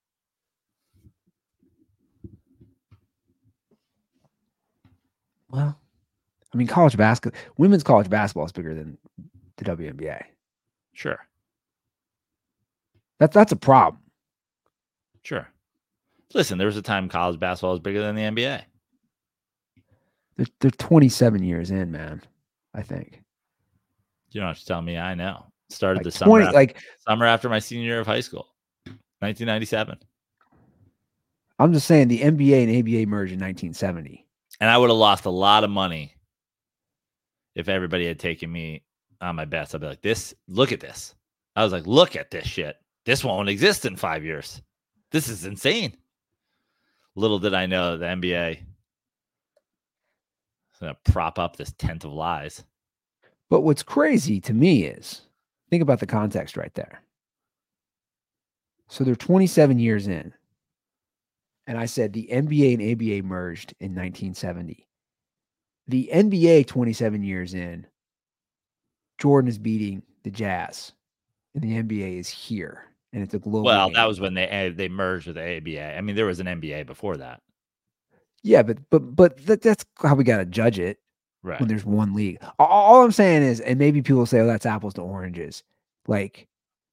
Well, I mean, college basketball, women's college basketball is bigger than the W N B A. Sure. That's that's a problem. Sure. Listen, there was a time college basketball was bigger than the N B A. They're, they're twenty-seven years in, man, I think. You don't have to tell me. I know. Started Like the twenty, summer after, like summer after my senior year of high school, nineteen ninety-seven. I'm just saying the N B A and A B A merged in nineteen seventy. And I would have lost a lot of money if everybody had taken me on my bets. I'd be like, this, look at this. I was like, look at this shit. This won't exist in five years. This is insane. Little did I know the N B A is going to prop up this tent of lies. But what's crazy to me is, think about the context right there. So they're twenty-seven years in. And I said the N B A and A B A merged in nineteen seventy. The N B A twenty-seven years in, Jordan is beating the Jazz. And the N B A is here. And it's a global Well, game. that was when they they merged with the A B A. I mean, there was an N B A before that. Yeah, but but but that, that's how we got to judge it. Right. When there's one league. All, all I'm saying is, and maybe people say, oh, that's apples to oranges. Like,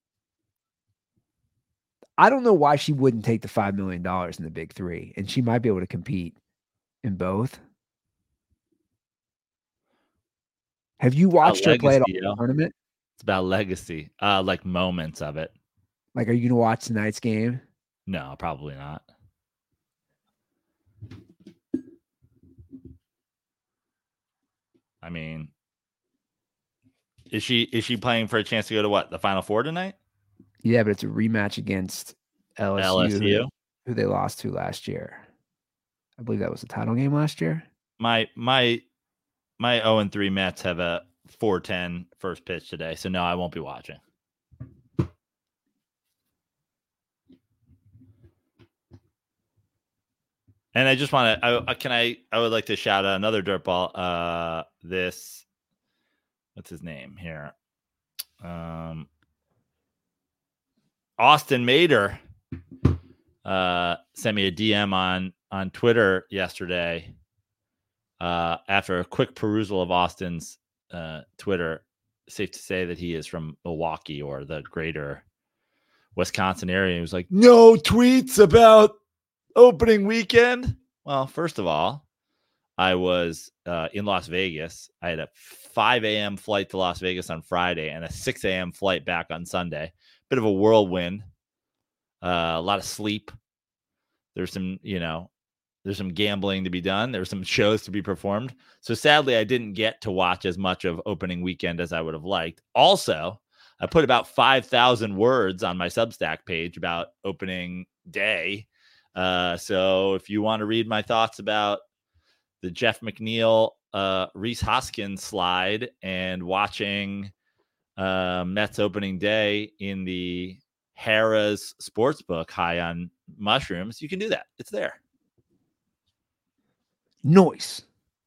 I don't know why she wouldn't take the five million dollars in the big three, and she might be able to compete in both. Have you watched her play at a tournament? It's about legacy, uh, like moments of it. Like, are you going to watch tonight's game? No, probably not. I mean, is she is she playing for a chance to go to what, the Final Four tonight? Yeah, but it's a rematch against L S U, L S U? Who, who they lost to last year. I believe that was the title game last year. My my my oh and three Mets have a four ten first pitch today, so no, I won't be watching. And I just want to, I can I, I would like to shout out another dirtball. Uh, this, what's his name here? Um, Austin Mater uh, sent me a D M on on Twitter yesterday. Uh, after a quick perusal of Austin's uh, Twitter, safe to say that he is from Milwaukee or the greater Wisconsin area. He was like, no tweets about opening weekend. Well, first of all, I was uh, in Las Vegas. I had a five a.m. flight to Las Vegas on Friday and a six a.m. flight back on Sunday. Bit of a whirlwind. Uh, a lot of sleep. There's some, you know, there's some gambling to be done. There's some shows to be performed. So sadly, I didn't get to watch as much of opening weekend as I would have liked. Also, I put about five thousand words on my Substack page about opening day. Uh, so if you want to read my thoughts about the Jeff McNeil, uh, Reese Hoskins slide and watching uh, Mets opening day in the Harrah's Sportsbook high on mushrooms, you can do that. It's there. Noise.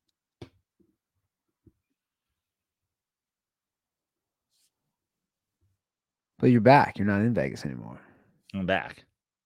But you're back. You're not in Vegas anymore. I'm back.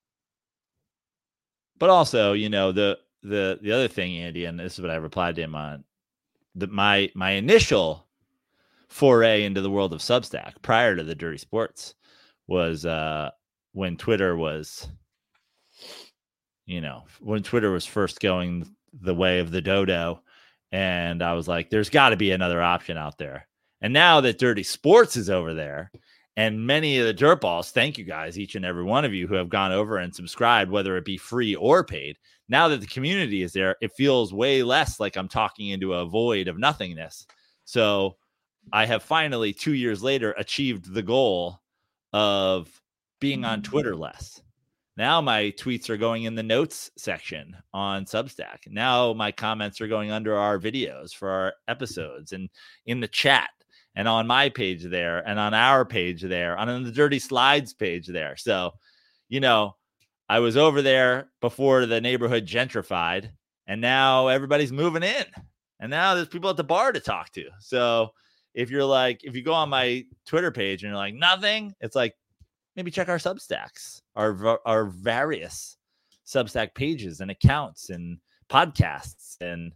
But also, you know, the the the other thing, Andy, and this is what I replied to him on, that my my initial foray into the world of Substack prior to the Dirty Sports was uh, when Twitter was, you know, when Twitter was first going the way of the dodo. And I was like, there's got to be another option out there. And now that Dirty Sports is over there, and many of the dirtballs, thank you guys, each and every one of you who have gone over and subscribed, whether it be free or paid. Now that the community is there, it feels way less like I'm talking into a void of nothingness. So I have finally, two years later, achieved the goal of being on Twitter less. Now my tweets are going in the notes section on Substack. Now my comments are going under our videos for our episodes and in the chat and on my page there and on our page there, on the Dirty Slides page there. So, you know, I was over there before the neighborhood gentrified, and now everybody's moving in. And now there's people at the bar to talk to. So if you're like, if you go on my Twitter page and you're like, nothing, it's like, maybe check our Substacks, our, our various Substack pages and accounts and podcasts, and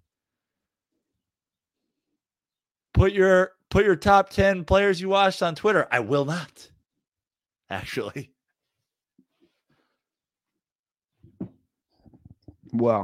put your, put your top ten players you watched on Twitter. I will not, actually. Well,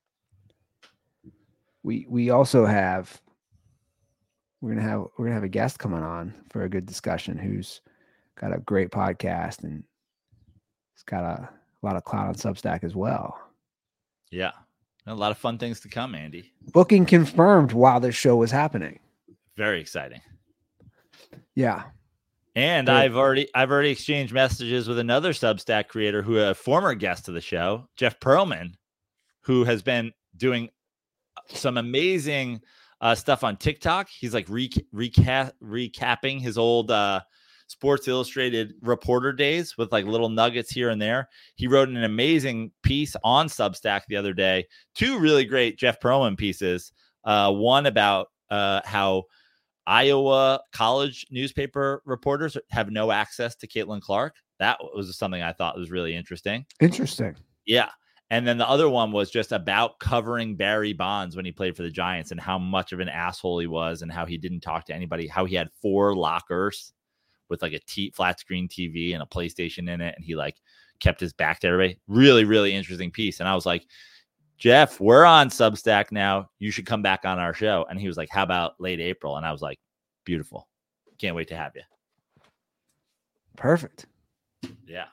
we we also have we're gonna have we're gonna have a guest coming on for a good discussion who's got a great podcast and he's got a, a lot of clout on Substack as well. Yeah, a lot of fun things to come, Andy. Booking confirmed while this show was happening. Very exciting. Yeah. And Good. I've already I've already exchanged messages with another Substack creator who a former guest of the show, Jeff Pearlman, who has been doing some amazing uh, stuff on TikTok. He's like re- recap recapping his old uh, Sports Illustrated reporter days with like little nuggets here and there. He wrote an amazing piece on Substack the other day. Two really great Jeff Pearlman pieces. Uh, one about uh, how Iowa college newspaper reporters have no access to Caitlin Clark. That was something I thought was really interesting. Interesting. Yeah. And then the other one was just about covering Barry Bonds when he played for the Giants and how much of an asshole he was and how he didn't talk to anybody, how he had four lockers with like a t- flat screen T V and a PlayStation in it. And he like kept his back to everybody. Really, really interesting piece. And I was like, Jeff, we're on Substack now. You should come back on our show. And he was like, how about late April? And I was like, beautiful. Can't wait to have you. Perfect. Yeah.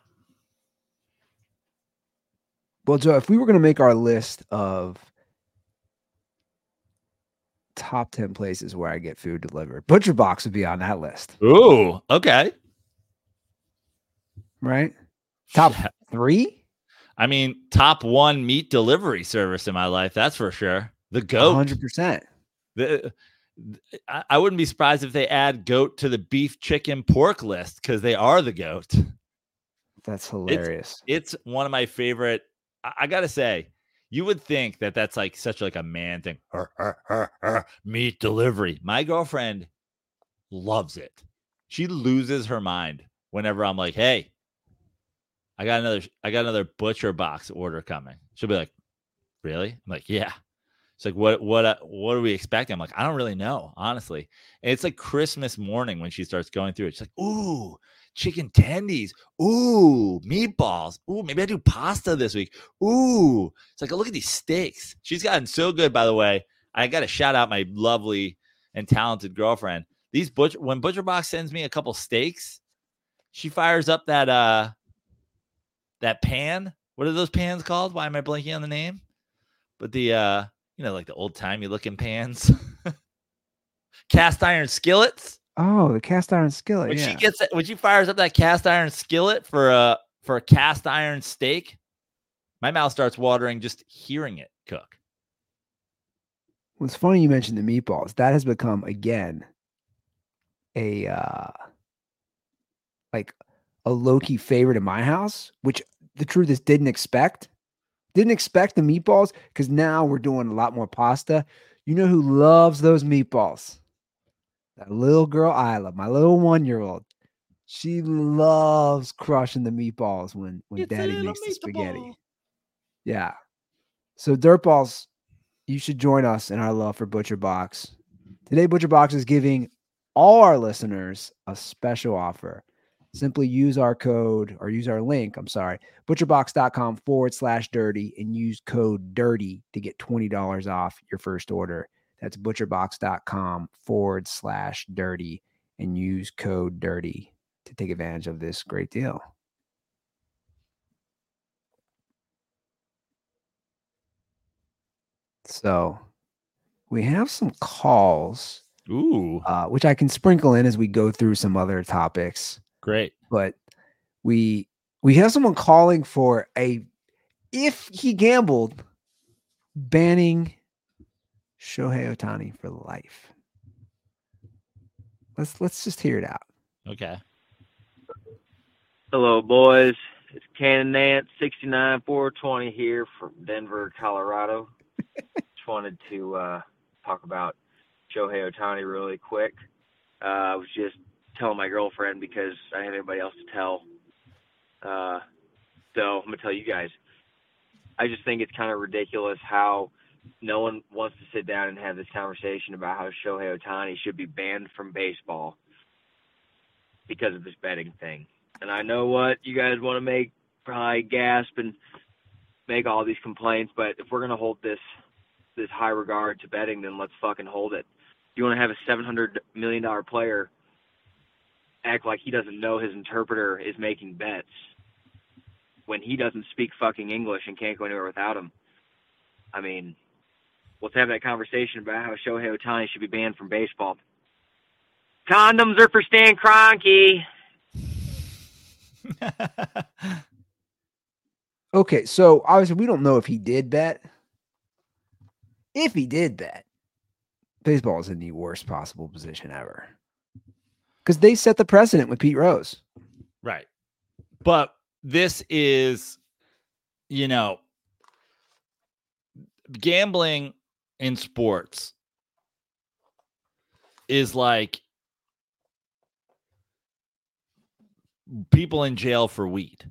Well, Joe, if we were going to make our list of top ten places where I get food delivered, Butcher Box would be on that list. Ooh, okay. Right? Top three? I mean, top one meat delivery service in my life. That's for sure. The GOAT. one hundred percent. The, I, I wouldn't be surprised if they add GOAT to the beef, chicken, pork list because they are the GOAT. That's hilarious. It's, it's one of my favorite. I, I got to say, you would think that that's like such like a man thing. Her, her, her, her, meat delivery. My girlfriend loves it. She loses her mind whenever I'm like, hey, I got another, I got another Butcher Box order coming. She'll be like, really? I'm like, yeah. It's like, what, what, uh, what are we expecting? I'm like, I don't really know, honestly. And it's like Christmas morning when she starts going through it. She's like, ooh, chicken tendies. Ooh, meatballs. Ooh, maybe I do pasta this week. Ooh, it's like, look at these steaks. She's gotten so good, by the way. I got to shout out my lovely and talented girlfriend. These butcher, when Butcher Box sends me a couple steaks, she fires up that, uh, that pan. What are those pans called? Why am I blanking on the name? But the, uh, you know, like the old timey looking pans, cast iron skillets. Oh, the cast iron skillet. When yeah. she gets it, when she fires up that cast iron skillet for a for a cast iron steak, my mouth starts watering just hearing it cook. Well, it's funny you mentioned the meatballs. That has become again a uh, like a low-key favorite in my house, which the truth is didn't expect. Didn't expect the meatballs because now we're doing a lot more pasta. You know who loves those meatballs? That little girl, Isla, my little one-year-old. She loves crushing the meatballs when, when Daddy makes the spaghetti. Yeah. So Dirtballs, you should join us in our love for Butcher Box. Today, Butcher Box is giving all our listeners a special offer. Simply use our code or use our link, I'm sorry, butcherbox.com forward slash dirty and use code dirty to get twenty dollars off your first order. That's butcherbox.com forward slash dirty and use code dirty to take advantage of this great deal. So we have some calls, Ooh, uh, which I can sprinkle in as we go through some other topics. great. But we We have someone calling for a, if he gambled, banning Shohei Ohtani for life. Let's let's just hear it out. Okay. Hello, boys. It's Cannon Nance, sixty-nine four twenty here from Denver, Colorado. Just wanted to uh, talk about Shohei Ohtani really quick. Uh, I was just telling my girlfriend because I didn't have anybody else to tell. Uh, so I'm going to tell you guys. I just think it's kind of ridiculous how no one wants to sit down and have this conversation about how Shohei Ohtani should be banned from baseball because of this betting thing. And I know what you guys want to make, probably gasp and make all these complaints, but if we're going to hold this this high regard to betting, then let's fucking hold it. You want to have a seven hundred million dollars player act like he doesn't know his interpreter is making bets when he doesn't speak fucking English and can't go anywhere without him. I mean, let's have that conversation about how Shohei Ohtani should be banned from baseball. Condoms are for Stan Kroenke. Okay, so obviously we don't know if he did bet. If he did bet, baseball is in the worst possible position ever. Because they set the precedent with Pete Rose. Right. But this is, you know, gambling in sports is like people in jail for weed.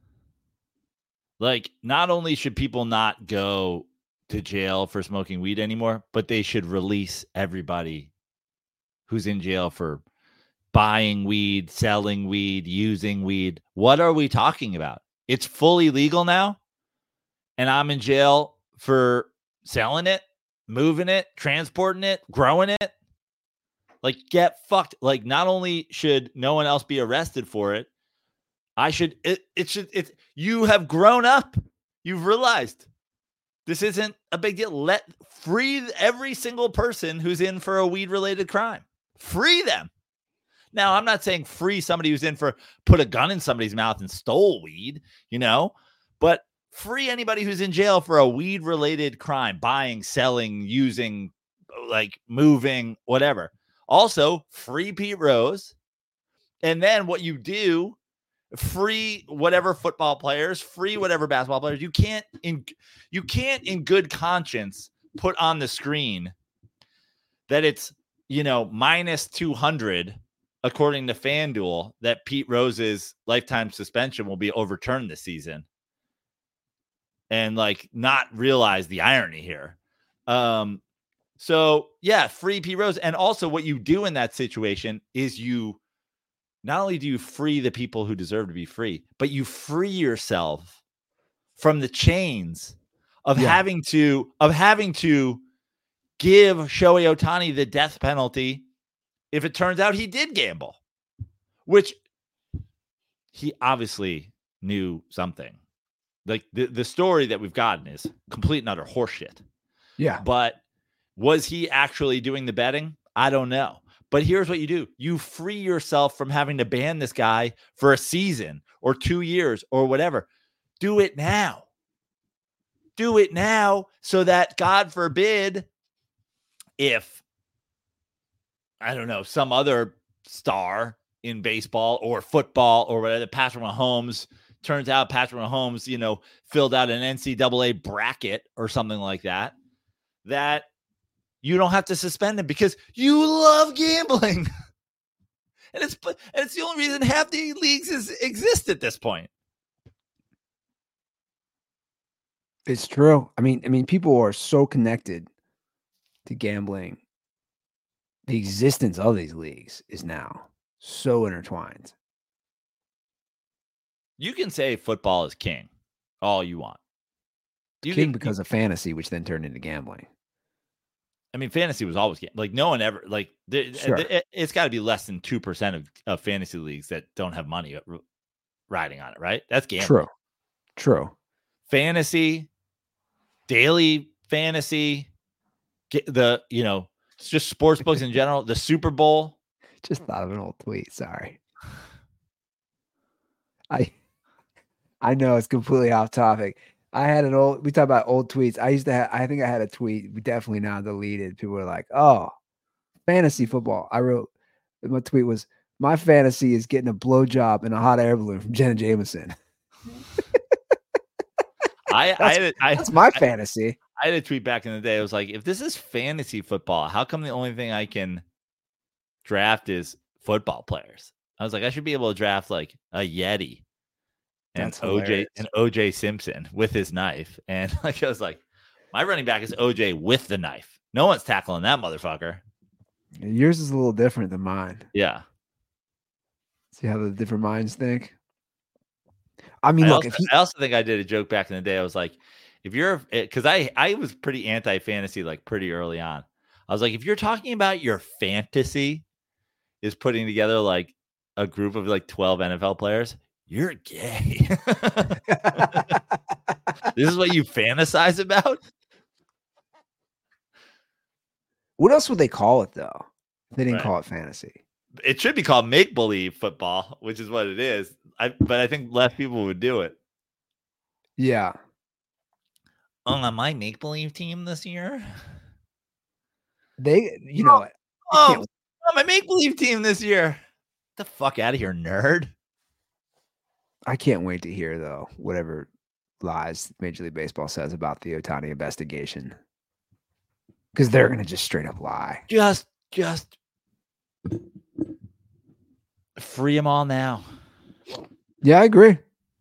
Like, not only should people not go to jail for smoking weed anymore, but they should release everybody who's in jail for buying weed, selling weed, using weed. What are we talking about? It's fully legal now, and I'm in jail for selling it, moving it, transporting it, growing it. Like, get fucked. Like, not only should no one else be arrested for it, I should, it, it should, it, you have grown up. You've realized this isn't a big deal. Let free every single person who's in for a weed related crime. Free them. Now, I'm not saying free somebody who's in for put a gun in somebody's mouth and stole weed, you know, but free anybody who's in jail for a weed related crime, buying, selling, using, like moving, whatever. Also, free Pete Rose. And then what you do, free whatever football players, free whatever basketball players. You can't in you can't in good conscience put on the screen that it's, you know, minus two hundred according to FanDuel that Pete Rose's lifetime suspension will be overturned this season. And like not realize the irony here. Um so yeah, free Pete Rose. And also what you do in that situation is you not only do you free the people who deserve to be free, but you free yourself from the chains of yeah. having to of having to give Shohei Ohtani the death penalty if it turns out he did gamble, which he obviously knew something. Like the, the story that we've gotten is complete and utter horseshit. Yeah. But was he actually doing the betting? I don't know. But here's what you do. You free yourself from having to ban this guy for a season or two years or whatever. Do it now. Do it now so that, God forbid, if, I don't know, some other star in baseball or football or whatever, Patrick Mahomes, turns out Patrick Mahomes, you know, filled out an N C double A bracket or something like that, that you don't have to suspend him because you love gambling. And it's and it's the only reason half the leagues is, exist at this point. It's true. I mean, I mean, people are so connected to gambling. The existence of these leagues is now so intertwined. You can say football is king all you want. You king can, because of fantasy, which then turned into gambling. I mean, fantasy was always like no one ever like the, sure. it, it's got to be less than two percent of, of fantasy leagues that don't have money riding on it, right? That's gambling. True. True. Fantasy, daily fantasy, get the, you know, it's just sports books in general, the Super Bowl. Just thought of an old tweet. Sorry. I I know it's completely off topic. I had an old, we talk about old tweets. I used to have, I think I had a tweet, we definitely now deleted. People were like, oh, fantasy football. I wrote, my tweet was, my fantasy is getting a blowjob in a hot air balloon from Jenna Jameson. I, That's, I, had a, I, that's my I, fantasy. I had a tweet back in the day. It was like, if this is fantasy football, how come the only thing I can draft is football players? I was like, I should be able to draft like a Yeti and That's O J hilarious. and O J Simpson with his knife. And like I was like, my running back is O J with the knife. No one's tackling that motherfucker. Yours is a little different than mine. Yeah. See how the different minds think? I mean, I look, also, if he, I also think I did a joke back in the day. I was like, if you're, because I, I was pretty anti-fantasy like pretty early on. I was like, if you're talking about your fantasy is putting together like a group of like twelve N F L players, you're gay. This is what you fantasize about? What else would they call it though? They didn't Right. call it fantasy. It should be called make-believe football, which is what it is. I, but I think less people would do it. Yeah. On my make-believe team this year? They, you know, I Oh, can't- on my make-believe team this year. Get the fuck out of here, nerd. I can't wait to hear though whatever lies Major League Baseball says about the Ohtani investigation, because they're gonna just straight up lie. Just, just free them all now. Yeah, I agree.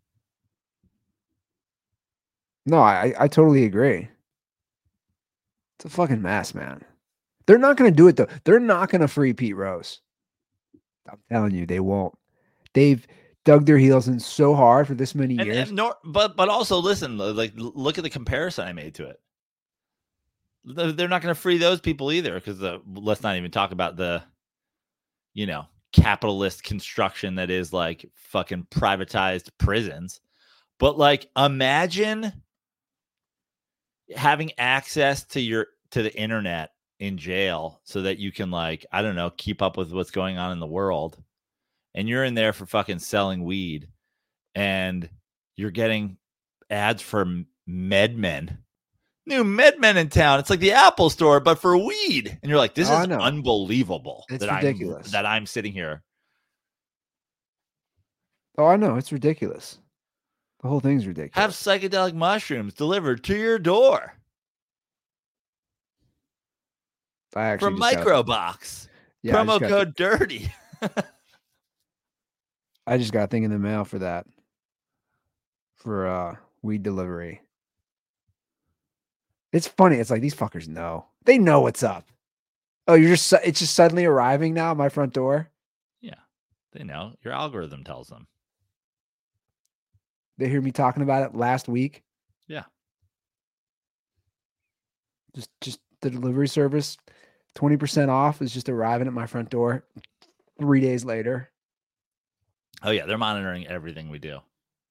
No, I I totally agree. It's a fucking mess, man. They're not gonna do it though. They're not gonna free Pete Rose. I'm telling you, they won't. They've dug their heels in so hard for this many And, years. and nor, but but also listen, like look at the comparison I made to it. They're they're not going to free those people either, because let's not even talk about the, you know, capitalist construction that is like fucking privatized prisons. But like, imagine having access to your to the internet in jail so that you can, like, I don't know, keep up with what's going on in the world. And you're in there for fucking selling weed, and you're getting ads for MedMen. New MedMen in town. It's like the Apple Store, but for weed. And you're like, this Oh, I is know. unbelievable. It's that ridiculous. I'm, that I'm sitting here. Oh, I know. It's ridiculous. The whole thing's ridiculous. Have psychedelic mushrooms delivered to your door I actually from just got- Microbox. yeah, I Promo just got- code DIRTY. I just got a thing in the mail for that. For uh weed delivery. It's funny. It's like these fuckers know. They know what's up. Oh, you're just su- it's just suddenly arriving now at my front door. Yeah, they know. Your algorithm tells them. They hear me talking about it last week. Yeah. Just just the delivery service, twenty percent off is just arriving at my front door three days later. Oh, yeah. They're monitoring everything we do.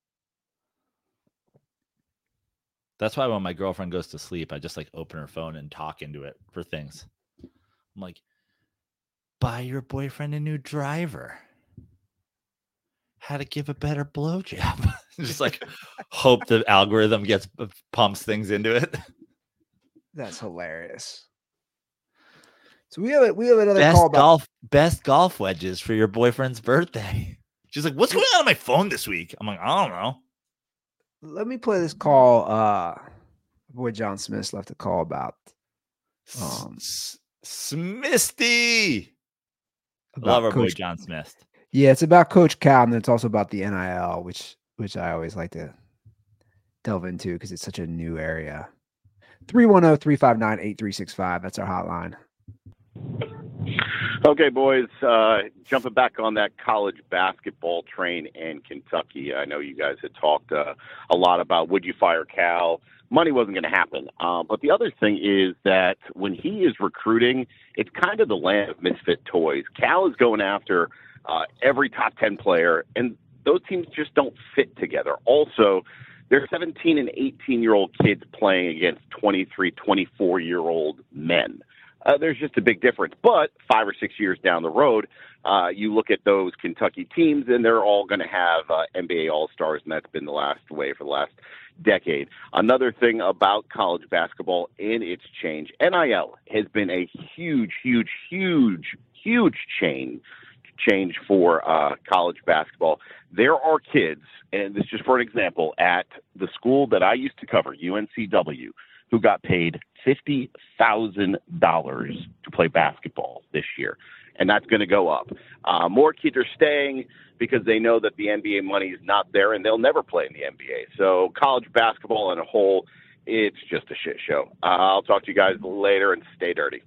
That's why when my girlfriend goes to sleep, I just like open her phone and talk into it for things. I'm like, buy your boyfriend a new driver. How to give a better blowjob. Just like hope the algorithm gets pumps things into it. That's hilarious. So we have a, we have another Best call back. golf, best golf wedges for your boyfriend's birthday. She's like, what's going on on my phone this week? I'm like, I don't know. Let me play this call. Uh, boy John Smith left a call about um S- Smisty. about Love our boy Coach. John Smith. Yeah, it's about Coach Cal, and it's also about the N I L, which which I always like to delve into because it's such a new area. three one zero, three five nine, eight three six five. That's our hotline. Okay, boys, uh, jumping back on that college basketball train in Kentucky. I know you guys had talked uh, a lot about would you fire Cal. Money wasn't going to happen. Uh, but the other thing is that when he is recruiting, it's kind of the land of misfit toys. Cal is going after uh, every top ten player, and those teams just don't fit together. Also, they're seventeen and eighteen-year-old kids playing against twenty-three, twenty-four-year-old men. Uh, there's just a big difference. But five or six years down the road, uh, you look at those Kentucky teams, and they're all going to have uh, N B A All-Stars, and that's been the last way for the last decade. Another thing about college basketball in its change, N I L has been a huge, huge, huge, huge change change for uh, college basketball. There are kids, and this is just for an example, at the school that I used to cover, U N C W, who got paid fifty thousand dollars to play basketball this year. And that's going to go up. Uh, more kids are staying because they know that the N B A money is not there and they'll never play in the N B A. So college basketball in a whole, it's just a shit show. Uh, I'll talk to you guys later, and stay dirty.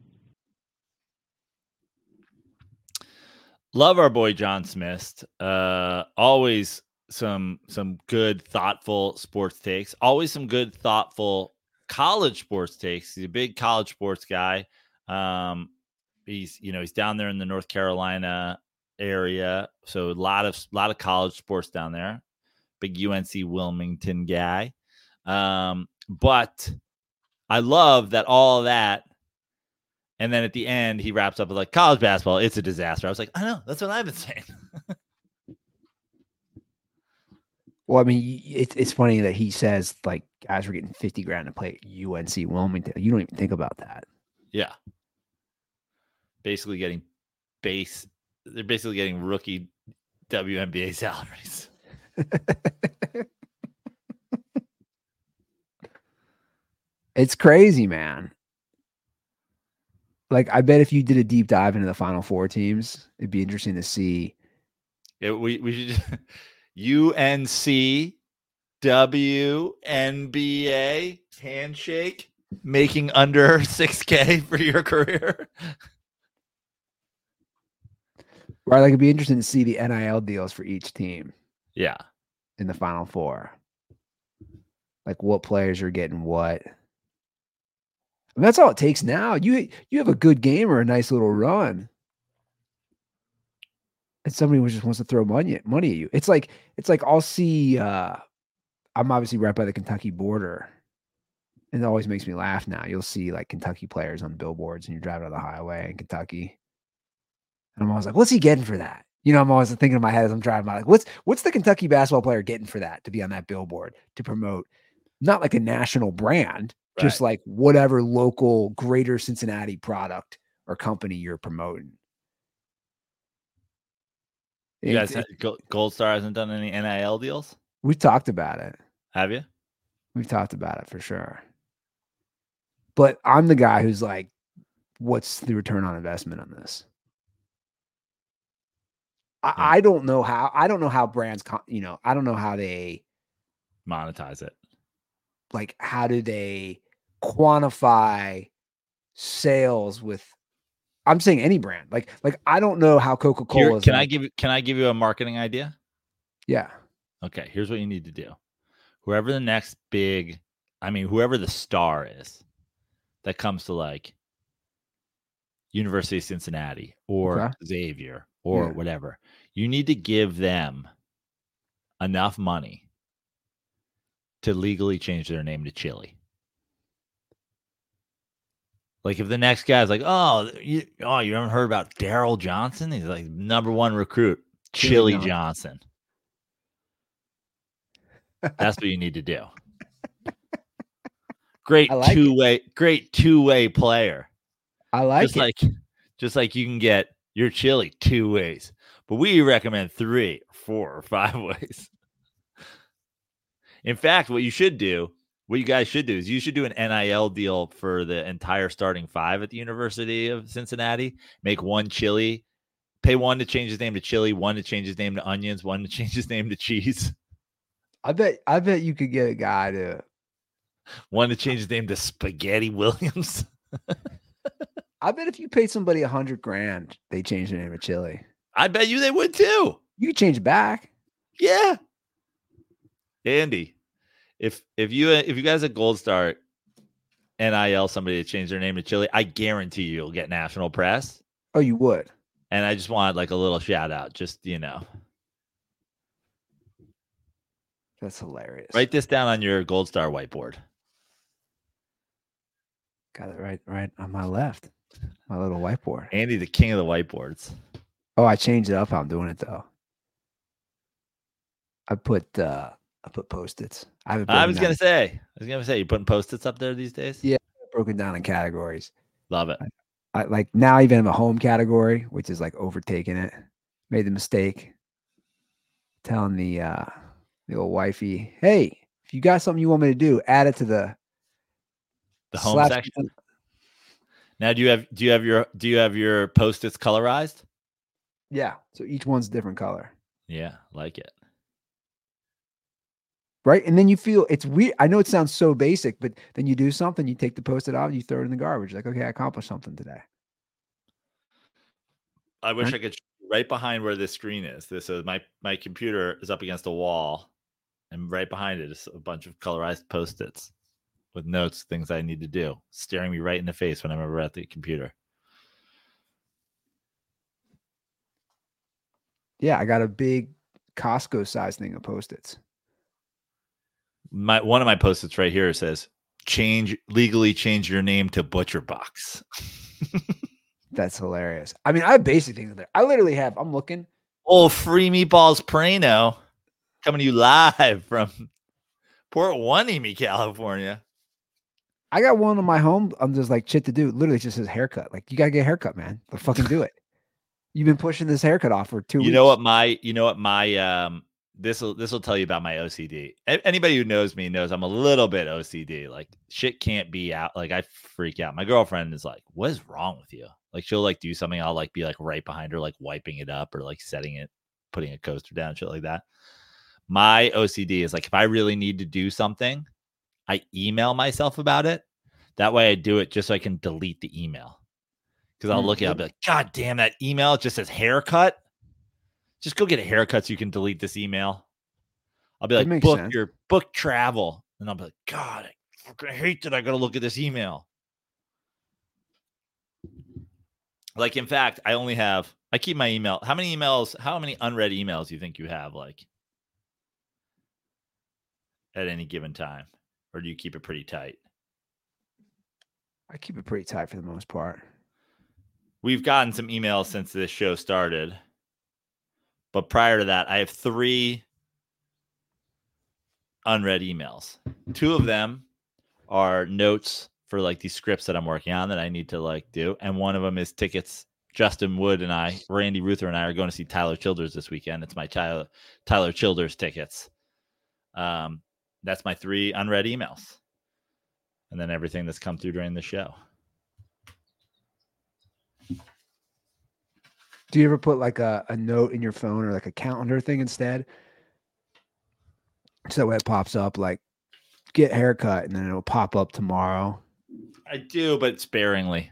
Love our boy John Smith. Uh, always some some good, thoughtful sports takes. Always some good, thoughtful college sports takes. He's a big college sports guy. Um, he's you know he's down there in the North Carolina area, so a lot of lot of college sports down there. Big U N C Wilmington guy. Um, but I love that all of that. And then at the end, he wraps up with like college basketball. It's a disaster. I was like, I know. That's what I've been saying. Well, I mean, it's it's funny that he says like guys were getting fifty grand to play at U N C Wilmington. You don't even think about that. Yeah. Basically getting base. They're basically getting rookie W N B A salaries. It's crazy, man. Like, I bet if you did a deep dive into the Final Four teams, it'd be interesting to see. Yeah, we we should U N C W N B A handshake making under six K for your career. Right, like it'd be interesting to see the N I L deals for each team. Yeah, in the Final Four, like what players are getting what. And that's all it takes now. You you have a good game or a nice little run, and somebody just wants to throw money money at you. It's like it's like I'll see. Uh, I'm obviously right by the Kentucky border, and it always makes me laugh. Now you'll see like Kentucky players on billboards, and you're driving on the highway in Kentucky, and I'm always like, "What's he getting for that?" You know, I'm always thinking in my head as I'm driving by, like, "What's what's the Kentucky basketball player getting for that to be on that billboard to promote not like a national brand." Right. Just like whatever local greater Cincinnati product or company you're promoting. You guys, it, Gold Star hasn't done any N I L deals? We've talked about it. Have you? We've talked about it for sure. But I'm the guy who's like, what's the return on investment on this? I, yeah. I don't know how, I don't know how brands, you know, I don't know how they monetize it. Like, how do they quantify sales with? I'm saying any brand. Like, like I don't know how Coca-Cola. Can like, I give? Can I give you a marketing idea? Yeah. Okay. Here's what you need to do. Whoever the next big, I mean, whoever the star is, that comes to like University of Cincinnati or okay. Xavier or yeah. whatever, you need to give them enough money to legally change their name to Chili. Like if the next guy's like, oh, you, oh, you haven't heard about Daryl Johnson? He's like number one recruit, Chili, Chili Johnson. That's what you need to do. Great like two-way, it. great two-way player. I like just it. Like, just like you can get your Chili two ways, but we recommend three, four, or five ways. In fact, what you should do, what you guys should do is you should do an N I L deal for the entire starting five at the University of Cincinnati. Make one Chili, pay one to change his name to Chili, one to change his name to Onions, one to change his name to Cheese. I bet, I bet you could get a guy to one to change his name to Spaghetti Williams. I bet if you paid somebody a hundred grand, they change their name to Chili. I bet you they would too. You could change it back. Yeah. Andy, if if you if you guys at Gold Star N I L somebody to change their name to Chili, I guarantee you you'll get national press. Oh, you would. And I just want like a little shout out, just you know. That's hilarious. Write this down on your Gold Star whiteboard. Got it right, right on my left. My little whiteboard. Andy, the king of the whiteboards. Oh, I changed it up how I'm doing it though. I put uh I put post-its. I haven't I was broken gonna say, I was gonna say, you putting post-its up there these days? Yeah. broken down in categories. Love it. I, I like now I even have a home category, which is like overtaking it. Made the mistake telling the uh the old wifey, hey, if you got something you want me to do, add it to the The home slash- section. Now, do you have do you have your do you have your post-its colorized? Yeah. So each one's a different color. Yeah, like it. Right. And then you feel it's weird. I know it sounds so basic, but then you do something, you take the post-it off, and you throw it in the garbage. Like, okay, I accomplished something today. I wish Right. I could right behind where this screen is. This is my my computer is up against a wall, and right behind it is a bunch of colorized post-its with notes, things I need to do, staring me right in the face when I'm ever at the computer. Yeah, I got a big Costco size thing of post-its. My one of my post-its right here says, "Change legally change your name to Butcher Box." That's hilarious. I mean, I have basic things there. I literally have, I'm looking. Oh, free meatballs Prano coming to you live from Port Hueneme, California. I got one on my home. I'm just like shit to do. Literally, it just says haircut. Like, you gotta get a haircut, man. Let's fucking do it. You've been pushing this haircut off for two You weeks. know what my you know what my um this will this will tell you about my O C D. A- Anybody who knows me knows I'm a little bit O C D. Like shit can't be out. Like I freak out. My girlfriend is like, "What is wrong with you?" Like she'll like do something. I'll like be like right behind her, like wiping it up or like setting it, putting a coaster down, shit like that. My O C D is like if I really need to do something, I email myself about it. That way I do it just so I can delete the email. Because I'll look at it, I'll be like, God damn, that email, it just says haircut. Just go get a haircut so you can delete this email. I'll be That like, makes book sense. your book travel. And I'll be like, God, I fucking hate that I got to look at this email. Like, in fact, I only have, I keep my email. How many emails, how many unread emails do you think you have, like, at any given time? Or do you keep it pretty tight? I keep it pretty tight for the most part. We've gotten some emails since this show started. But prior to that, I have three unread emails. Two of them are notes for like these scripts that I'm working on that I need to like do. And one of them is tickets. Justin Wood and I, Randy Ruther and I are going to see Tyler Childers this weekend. It's my Tyler, Tyler Childers tickets. Um, that's my three unread emails. And then everything that's come through during the show. Do you ever put like a, a note in your phone or like a calendar thing instead? So that way it pops up like get haircut and then it'll pop up tomorrow. I do, but sparingly.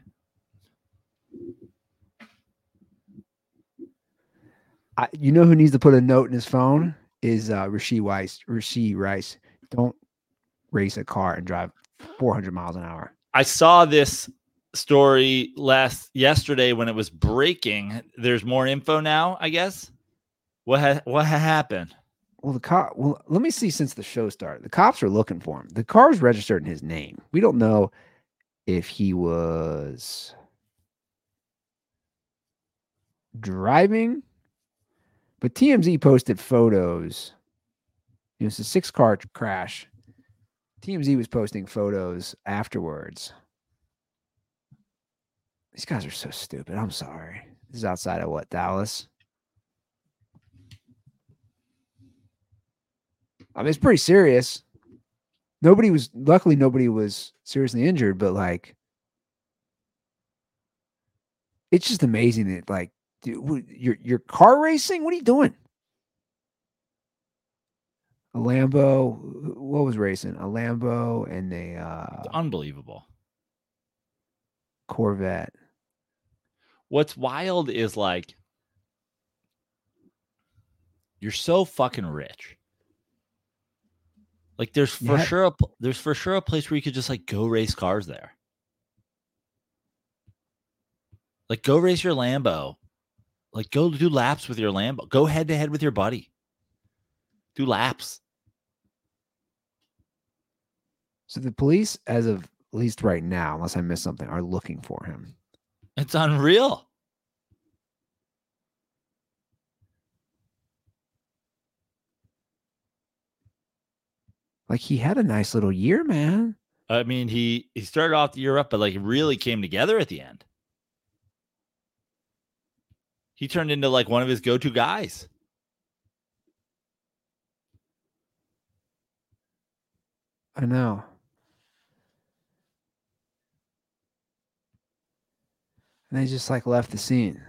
I, you know who needs to put a note in his phone is uh, Rasheed Rice. Rasheed Rice. Don't race a car and drive four hundred miles an hour. I saw this story last yesterday when it was breaking. There's more info now, I guess. What ha- what ha- happened? Well, the cop. Well, let me see. Since the show started, the cops are looking for him. The car's registered in his name. We don't know if he was driving, but T M Z posted photos. It was a six-car crash. T M Z was posting photos afterwards. These guys are so stupid. I'm sorry. This is outside of what, Dallas? I mean, it's pretty serious. Nobody was, luckily, nobody was seriously injured, but like, it's just amazing that, like, dude, you're, you're car racing? What are you doing? A Lambo, what was racing? A Lambo and a uh, Unbelievable. Corvette. What's wild is like you're so fucking rich. Like there's for Yeah. sure a, pl- there's for sure a place where you could just like go race cars there. Like go race your Lambo. Like go do laps with your Lambo. Go head to head with your buddy. Do laps. So the police, as of at least right now, unless I missed something, are looking for him. It's unreal. Like, he had a nice little year, man. I mean, he he started off the year up, but like it really came together at the end. He turned into like one of his go-to guys. I know. And they just like left the scene.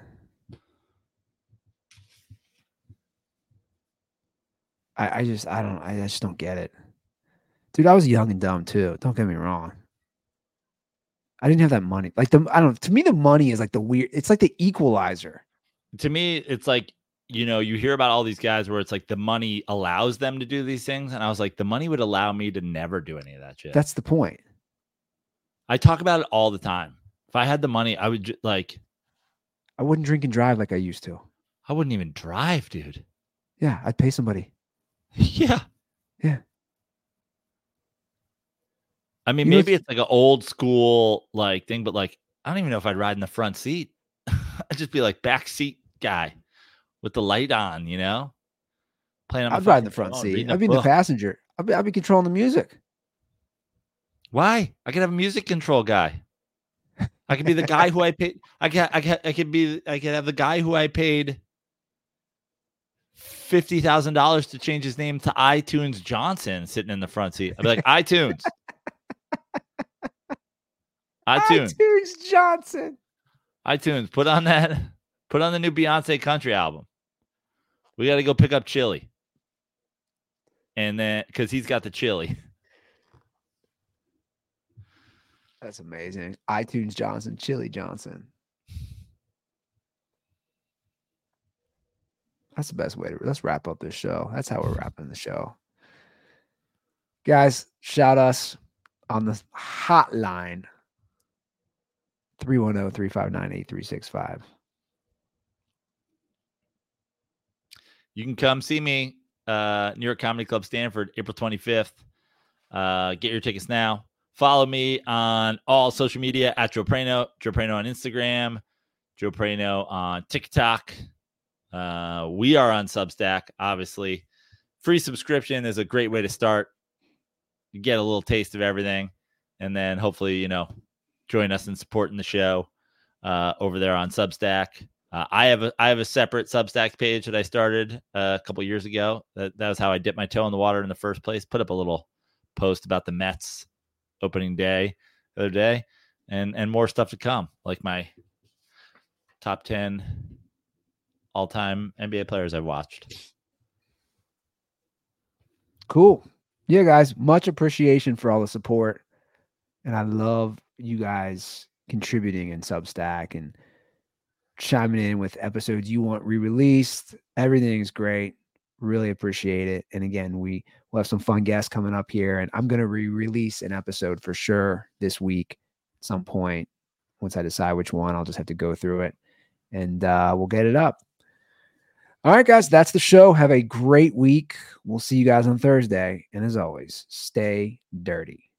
I, I just, I don't, I just don't get it. Dude, I was young and dumb too. Don't get me wrong. I didn't have that money. Like, the, I don't know. To me, the money is like the weird, it's like the equalizer. To me, it's like, you know, you hear about all these guys where it's like the money allows them to do these things. And I was like, the money would allow me to never do any of that shit. That's the point. I talk about it all the time. If I had the money, I would like, I wouldn't drink and drive like I used to. I wouldn't even drive, dude. Yeah, I'd pay somebody. Yeah. Yeah. I mean, You know, maybe it's like an old school like thing, but like, I don't even know if I'd ride in the front seat. I'd just be like back seat guy with the light on, you know, playing on. I'd ride in the front seat. I'd be the passenger. I'd be, I'd be controlling the music. Why? I could have a music control guy. I could be the guy who I paid. I could, I could, I could be, I could have the guy who I paid fifty thousand dollars to change his name to iTunes Johnson sitting in the front seat. I'd be like, iTunes. iTunes. iTunes Johnson. iTunes. Put on that. Put on the new Beyonce country album. We got to go pick up Chili. And then, because he's got the chili. That's amazing. iTunes Johnson, Chili Johnson. That's the best way to, let's wrap up this show. That's how we're wrapping the show. Guys, shout us on the hotline. three one zero, three five nine, eight three six five. You can come see me, uh, New York Comedy Club Stanford, April twenty-fifth. Uh, get your tickets now. Follow me on all social media at Joe Prano, Joe Prano on Instagram, Joe Prano on TikTok. Uh, we are on Substack, obviously. Free subscription is a great way to start. You get a little taste of everything, and then hopefully, you know, join us in supporting the show uh, over there on Substack. Uh, I have a I have a separate Substack page that I started uh, a couple years ago. That that was how I dipped my toe in the water in the first place. Put up a little post about the Mets opening day the other day, and and more stuff to come, like my top ten all-time N B A players I've watched. Cool. Yeah, guys, much appreciation for all the support. And I love you guys contributing in Substack and chiming in with episodes you want re-released. Everything's great. Really appreciate it. And again, we will have some fun guests coming up here, and I'm going to re-release an episode for sure this week at some point. Once I decide which one, I'll just have to go through it, and uh, we'll get it up. All right, guys, that's the show. Have a great week. We'll see you guys on Thursday. And as always, stay dirty.